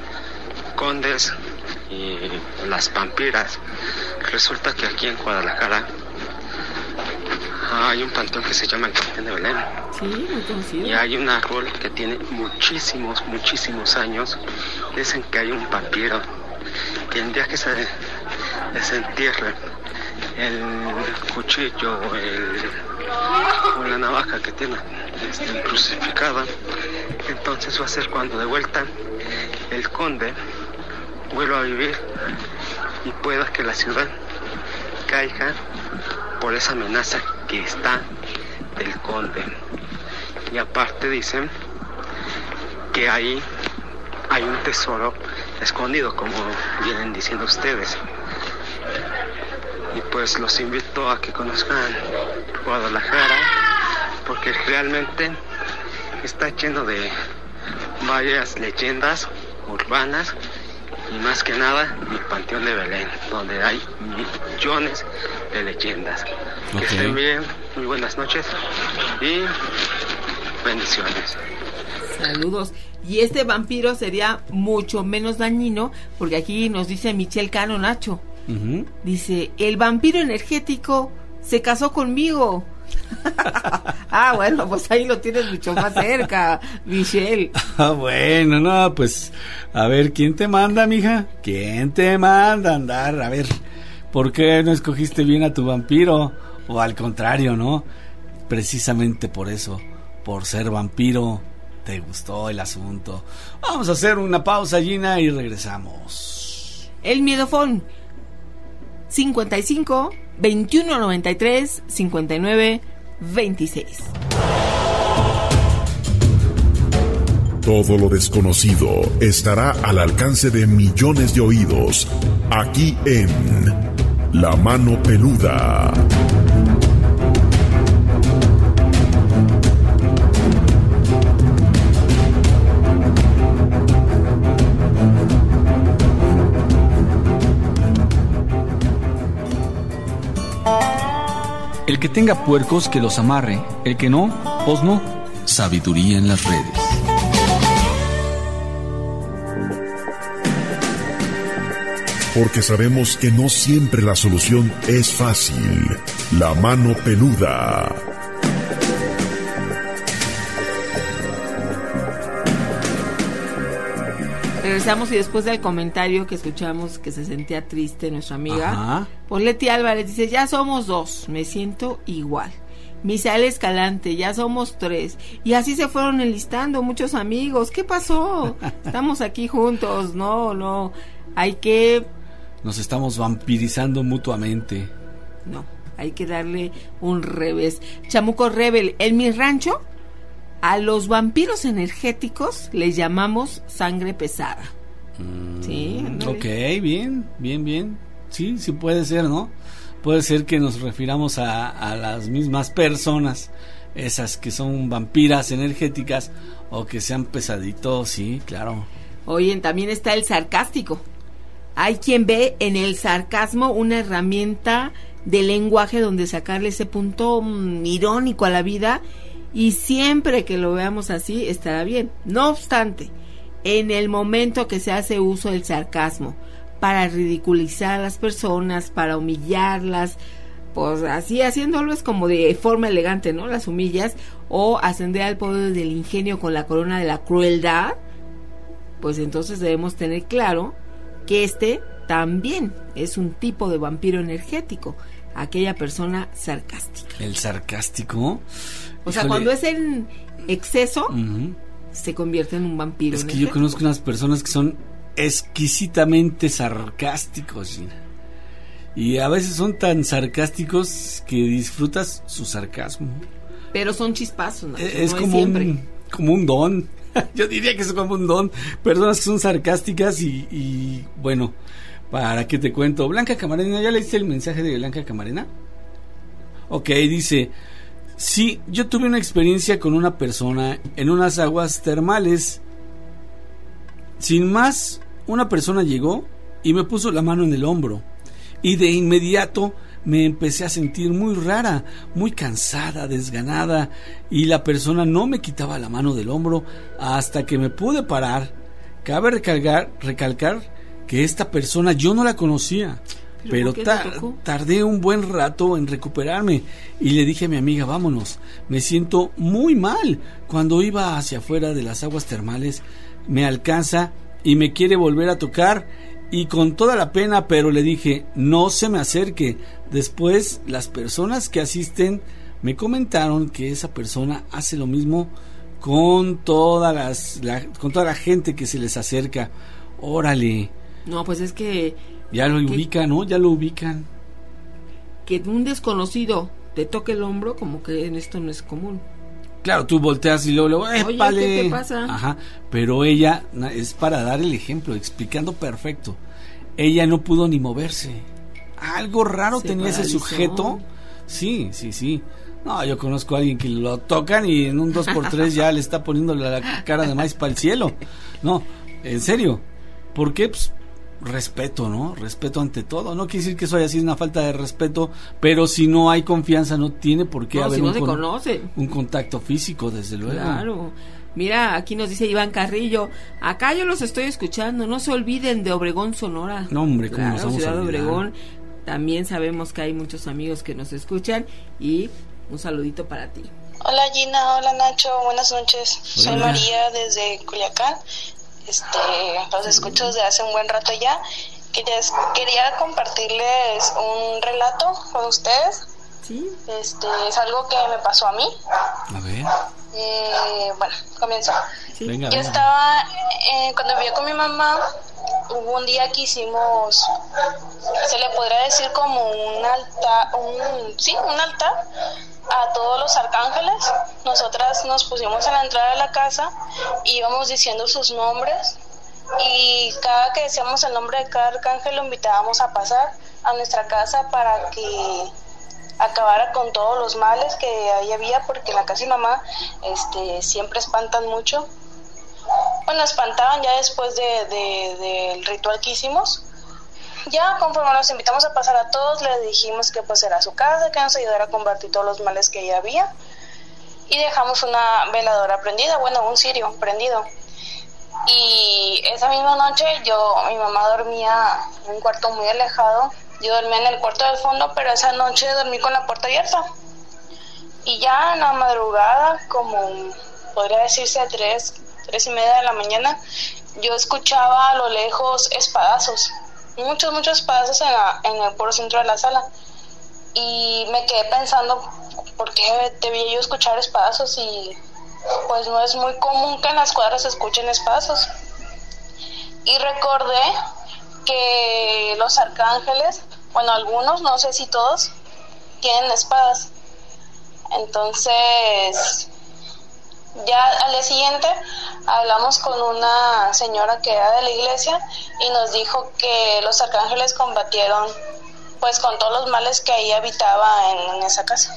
condes y las vampiras, resulta que aquí en Guadalajara hay un panteón que se llama el Panteón de Belén. Sí, muy conocido. Y hay un árbol que tiene muchísimos, muchísimos años. Dicen que hay un vampiro que el día que se desentierre el cuchillo el, o la navaja que tiene este, crucificada, entonces va a ser cuando de vuelta el conde vuelva a vivir y pueda que la ciudad caiga por esa amenaza que está del conde. Y aparte dicen que ahí hay un tesoro escondido, como vienen diciendo ustedes. Y pues los invito a que conozcan Guadalajara, porque realmente está lleno de varias leyendas urbanas y más que nada el Panteón de Belén, donde hay millones de leyendas. Okay. Que estén bien, muy buenas noches y bendiciones. Saludos. Y este vampiro sería mucho menos dañino, porque aquí nos dice Michelle Cano, Nacho, Uh-huh. Dice, el vampiro energético se casó conmigo. Ah, bueno, pues ahí lo tienes mucho más cerca, Michelle. Ah, bueno, no, pues, a ver, ¿quién te manda, mija? ¿Quién te manda a andar? A ver, ¿por qué no escogiste bien a tu vampiro? O al contrario, ¿no? Precisamente por eso, por ser vampiro, te gustó el asunto. Vamos a hacer una pausa, Gina, y regresamos. El miedofón cincuenta y cinco, veintiuno noventa y tres, cincuenta y nueve, veintiséis. Todo lo desconocido estará al alcance de millones de oídos, aquí en La Mano Peluda. El que tenga puercos que los amarre, el que no, pues no. Sabiduría en las redes. Porque sabemos que no siempre la solución es fácil. La Mano Peluda. Regresamos y después del comentario que escuchamos que se sentía triste nuestra amiga, Ajá. pues Leti Álvarez dice, ya somos dos, me siento igual. Misael Escalante, ya somos tres. Y así se fueron enlistando muchos amigos. ¿Qué pasó? Estamos aquí juntos. No, no, hay que... Nos estamos vampirizando mutuamente. No, hay que darle un revés. Chamuco Rebel, en mi rancho, a los vampiros energéticos les llamamos sangre pesada. Mm, sí, ok, bien, bien, bien. Sí, sí puede ser, ¿no? Puede ser que nos refiramos a, a las mismas personas, esas que son vampiras energéticas o que sean pesaditos, sí, claro. Oye, también está el sarcástico. Hay quien ve en el sarcasmo una herramienta de lenguaje donde sacarle ese punto mm, irónico a la vida, y siempre que lo veamos así estará bien. No obstante, en el momento que se hace uso del sarcasmo para ridiculizar a las personas, para humillarlas, pues así haciéndolo es como de forma elegante, ¿no? Las humillas, o ascender al poder del ingenio con la corona de la crueldad, pues entonces debemos tener claro que este también es un tipo de vampiro energético, aquella persona sarcástica. ¿El sarcástico? O sea, Híjole. cuando es en exceso, Uh-huh. se convierte en un vampiro Es que energético. yo conozco unas personas que son exquisitamente sarcásticos, Gina. Y a veces son tan sarcásticos que disfrutas su sarcasmo. Pero son chispazos, ¿no? Es, no como, es siempre. un, como un don. Yo diría que es como un don. Personas que son sarcásticas y, y bueno, ¿para qué te cuento? Blanca Camarena, ¿ya leíste el mensaje de Blanca Camarena? Ok, dice: sí, yo tuve una experiencia con una persona en unas aguas termales. Sin más, una persona llegó y me puso la mano en el hombro. Y de inmediato me empecé a sentir muy rara, muy cansada, desganada, y la persona no me quitaba la mano del hombro hasta que me pude parar. Cabe recalcar, recalcar que esta persona yo no la conocía, pero, pero ta- tardé un buen rato en recuperarme y le dije a mi amiga, vámonos, me siento muy mal. Cuando iba hacia afuera de las aguas termales, me alcanza y me quiere volver a tocar, y con toda la pena, pero le dije, no se me acerque. Después, las personas que asisten me comentaron que esa persona hace lo mismo con todas las, la, con toda la gente que se les acerca. Órale. No, pues es que... Ya lo que, ubican, ¿no? Ya lo ubican. Que un desconocido te toque el hombro, como que en esto no es común. Claro, tú volteas y luego, luego ¡épale! Oye, ¿qué te pasa? Ajá, pero ella, es para dar el ejemplo, explicando perfecto. Ella no pudo ni moverse. Algo raro Se tenía paralizó. Ese sujeto. Sí, sí, sí. No, yo conozco a alguien que lo tocan y en un dos por tres ya le está poniendo la cara de maíz para el cielo. No, en serio. ¿Por qué? Pues respeto, ¿no? Respeto ante todo. No quiere decir que eso haya sido una falta de respeto, pero si no hay confianza no tiene por qué no, haber si no un, se con, conoce. un contacto físico, desde luego. Claro. Mira, aquí nos dice Iván Carrillo, acá yo los estoy escuchando, no se olviden de Obregón, Sonora. No, hombre, ¿cómo claro, nos vamos Ciudad a olvidar? Obregón, también sabemos que hay muchos amigos que nos escuchan y un saludito para ti. Hola Gina, hola Nacho, buenas noches. Hola. Soy María desde Culiacán. Este, los escucho desde hace un buen rato ya. Quería, quería compartirles un relato con ustedes. Sí. Este, es algo que me pasó a mí. A ver. Eh, bueno, comienzo. Sí. Venga, Yo venga. estaba, eh, cuando vivía con mi mamá, hubo un día que hicimos, se le podría decir como un altar, un, sí, un altar a todos los arcángeles. Nosotras nos pusimos a la entrada de la casa y íbamos diciendo sus nombres, y cada que decíamos el nombre de cada arcángel lo invitábamos a pasar a nuestra casa para que acabara con todos los males que ahí había, porque en la casa de mamá este, siempre espantan mucho. Bueno, espantaban ya después de, de, del ritual que hicimos. Ya conforme nos invitamos a pasar a todos, le dijimos que pues era su casa, que nos ayudara a combatir todos los males que ahí había, y dejamos una veladora prendida, bueno, un cirio prendido. Y esa misma noche yo, mi mamá dormía en un cuarto muy alejado, yo dormía en el cuarto del fondo, pero esa noche dormí con la puerta abierta. Y ya en la madrugada, como podría decirse a tres, tres y media de la mañana, yo escuchaba a lo lejos espadazos, muchos, muchos espadazos en, la, en el puro centro de la sala. Y me quedé pensando, ¿por qué debía yo escuchar espadazos? Y pues no es muy común que en las cuadras se escuchen espadazos. Y recordé que los arcángeles, bueno, algunos, no sé si todos, tienen espadas. Entonces, ya al día siguiente hablamos con una señora que era de la iglesia y nos dijo que los arcángeles combatieron pues con todos los males que ahí habitaba en, en esa casa.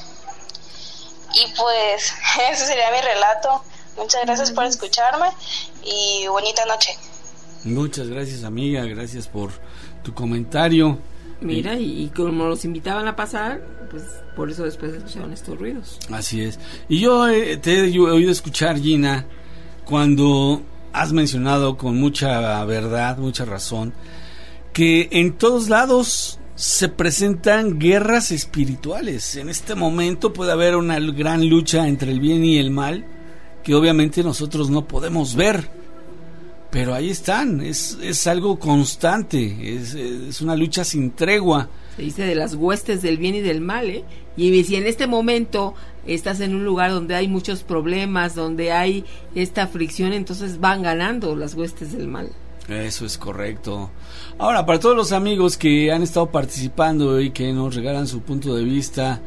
Y pues ese sería mi relato. Muchas gracias por escucharme y bonita noche. Muchas gracias, amiga, gracias por tu comentario. Mira, y, y como los invitaban a pasar, pues por eso después escuchaban estos ruidos. Así es. Y yo eh, te he oído escuchar, Gina, cuando has mencionado con mucha verdad, mucha razón, que en todos lados se presentan guerras espirituales. En este momento puede haber una gran lucha entre el bien y el mal, que obviamente nosotros no podemos ver, pero ahí están. Es, es algo constante, es, es una lucha sin tregua. Se dice de las huestes del bien y del mal, ¿eh? Y si en este momento estás en un lugar donde hay muchos problemas, donde hay esta fricción, entonces van ganando las huestes del mal. Eso es correcto. Ahora, para todos los amigos que han estado participando y que nos regalan su punto de vista,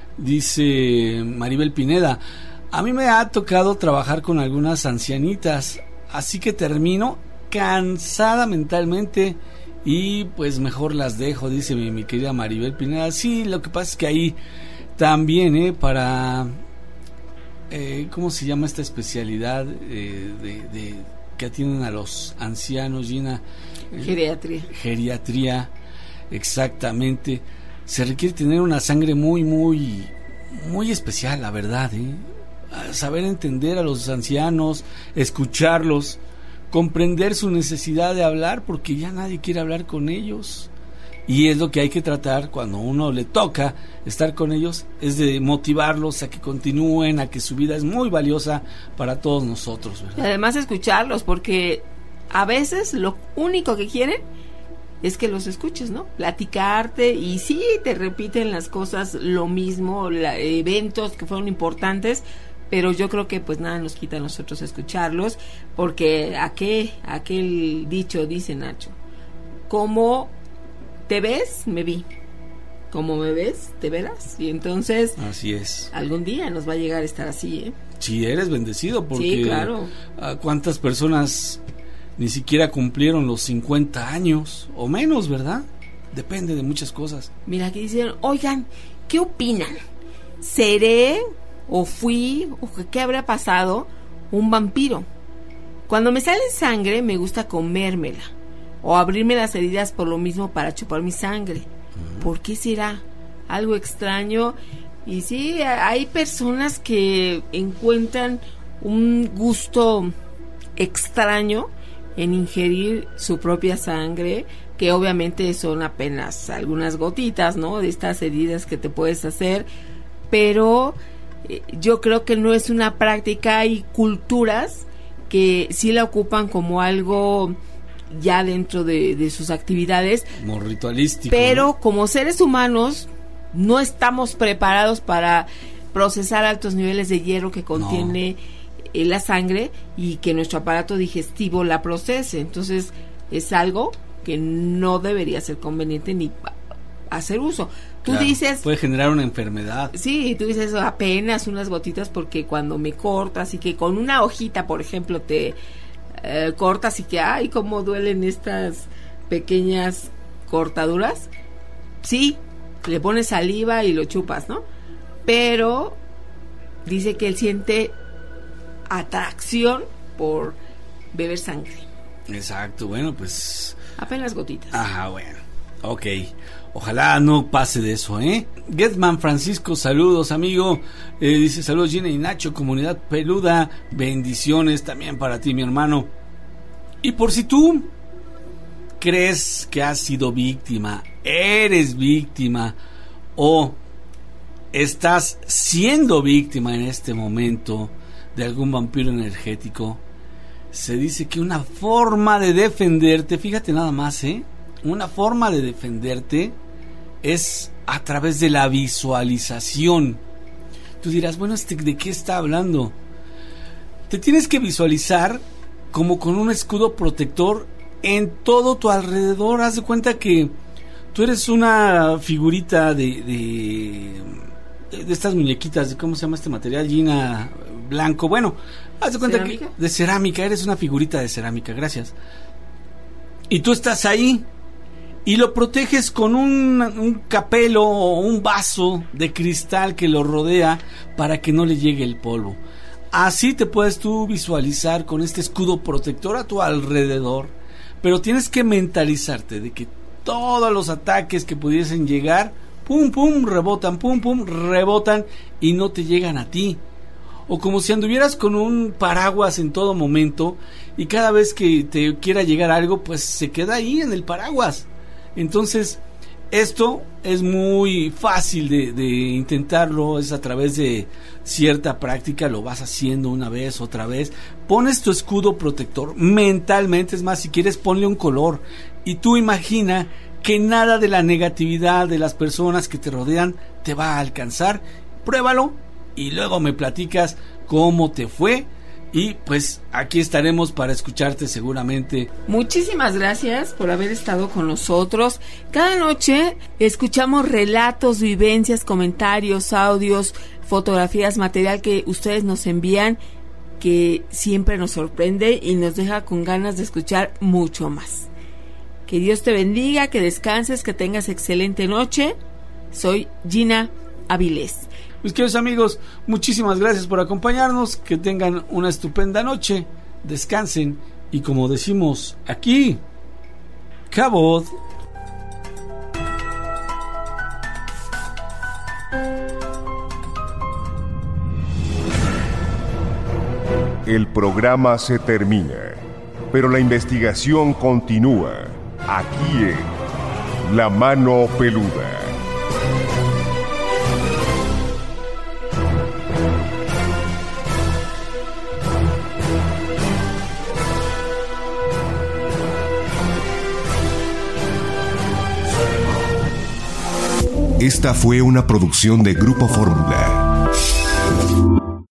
dice Maribel Pineda, a mí me ha tocado trabajar con algunas ancianitas, así que termino cansada mentalmente y pues mejor las dejo, dice mi, mi querida Maribel Pineda. Sí, lo que pasa es que ahí también, eh, para, eh, ¿cómo se llama esta especialidad eh, de... de que atienden a los ancianos, Gina? Geriatría. Geriatría, exactamente. Se requiere tener una sangre muy, muy, muy especial, la verdad, ¿eh? Saber entender a los ancianos, escucharlos, comprender su necesidad de hablar, porque ya nadie quiere hablar con ellos. Y es lo que hay que tratar cuando uno le toca estar con ellos, es de motivarlos a que continúen, a que su vida es muy valiosa para todos nosotros, ¿verdad? Y además escucharlos, porque a veces lo único que quieren es que los escuches, ¿no? Platicarte, y sí, te repiten las cosas lo mismo, la, eventos que fueron importantes, pero yo creo que pues nada nos quita a nosotros escucharlos, porque ¿a qué? Aquel dicho dice Nacho, ¿cómo te ves? Me vi. Como me ves, te verás. Y entonces, así es. Algún día nos va a llegar a estar así, ¿eh? Si eres bendecido, porque sí, claro. ¿Cuántas personas ni siquiera cumplieron los cincuenta años o menos, verdad? Depende de muchas cosas. Mira, aquí dicen, oigan, ¿qué opinan? ¿Seré o fui o qué habrá pasado un vampiro? Cuando me sale sangre me gusta comérmela o abrirme las heridas por lo mismo para chupar mi sangre. Uh-huh. ¿Por qué será? Algo extraño. Y sí, hay personas que encuentran un gusto extraño en ingerir su propia sangre, que obviamente son apenas algunas gotitas, ¿no?, de estas heridas que te puedes hacer, pero eh, yo creo que no es una práctica. Hay culturas que sí la ocupan como algo ya dentro de, de sus actividades, como ritualístico, pero ¿no? Como seres humanos no estamos preparados para procesar altos niveles de hierro que contiene no. eh, la sangre, y que nuestro aparato digestivo la procese. Entonces es algo que no debería ser conveniente ni hacer uso. Tú claro, dices... puede generar una enfermedad. Sí, tú dices apenas unas gotitas, porque cuando me cortas y que con una hojita, por ejemplo, te eh, cortas y que, ay, cómo duelen estas pequeñas cortaduras. Sí, le pones saliva y lo chupas, ¿no? Pero dice que él siente atracción por beber sangre. Exacto, bueno, pues... apenas gotitas. Ajá, bueno, ok. Ojalá no pase de eso, ¿eh? Getman Francisco, saludos, amigo. Eh, dice, saludos Gina y Nacho, comunidad peluda. Bendiciones también para ti, mi hermano. Y por si tú crees que has sido víctima, eres víctima o estás siendo víctima en este momento de algún vampiro energético, se dice que una forma de defenderte, fíjate nada más, ¿eh? Una forma de defenderte es a través de la visualización. Tú dirás, bueno, este, ¿de qué está hablando? Te tienes que visualizar como con un escudo protector en todo tu alrededor. Haz de cuenta que tú eres una figurita de, de, de estas muñequitas, ¿cómo se llama este material? Gina, blanco, bueno, haz de cuenta ¿cerámica? que de cerámica, eres una figurita de cerámica, gracias. Y tú estás ahí y lo proteges con un, un capelo o un vaso de cristal que lo rodea para que no le llegue el polvo. Así te puedes tú visualizar con este escudo protector a tu alrededor, pero tienes que mentalizarte de que todos los ataques que pudiesen llegar, pum pum, rebotan, pum pum, rebotan y no te llegan a ti. O como si anduvieras con un paraguas en todo momento y cada vez que te quiera llegar algo, pues se queda ahí en el paraguas. Entonces, esto es muy fácil de, de intentarlo, es a través de cierta práctica, lo vas haciendo una vez, otra vez. Pones tu escudo protector mentalmente, es más, si quieres ponle un color y tú imagina que nada de la negatividad de las personas que te rodean te va a alcanzar. Pruébalo y luego me platicas cómo te fue. Y pues aquí estaremos para escucharte seguramente. Muchísimas gracias por haber estado con nosotros. Cada noche escuchamos relatos, vivencias, comentarios, audios, fotografías, material que ustedes nos envían, que siempre nos sorprende y nos deja con ganas de escuchar mucho más. Que Dios te bendiga, que descanses, que tengas excelente noche. Soy Gina Avilés. Mis queridos amigos, muchísimas gracias por acompañarnos, que tengan una estupenda noche, descansen y como decimos aquí, Cabot. El programa se termina, pero la investigación continúa aquí en La Mano Peluda. Esta fue una producción de Grupo Fórmula.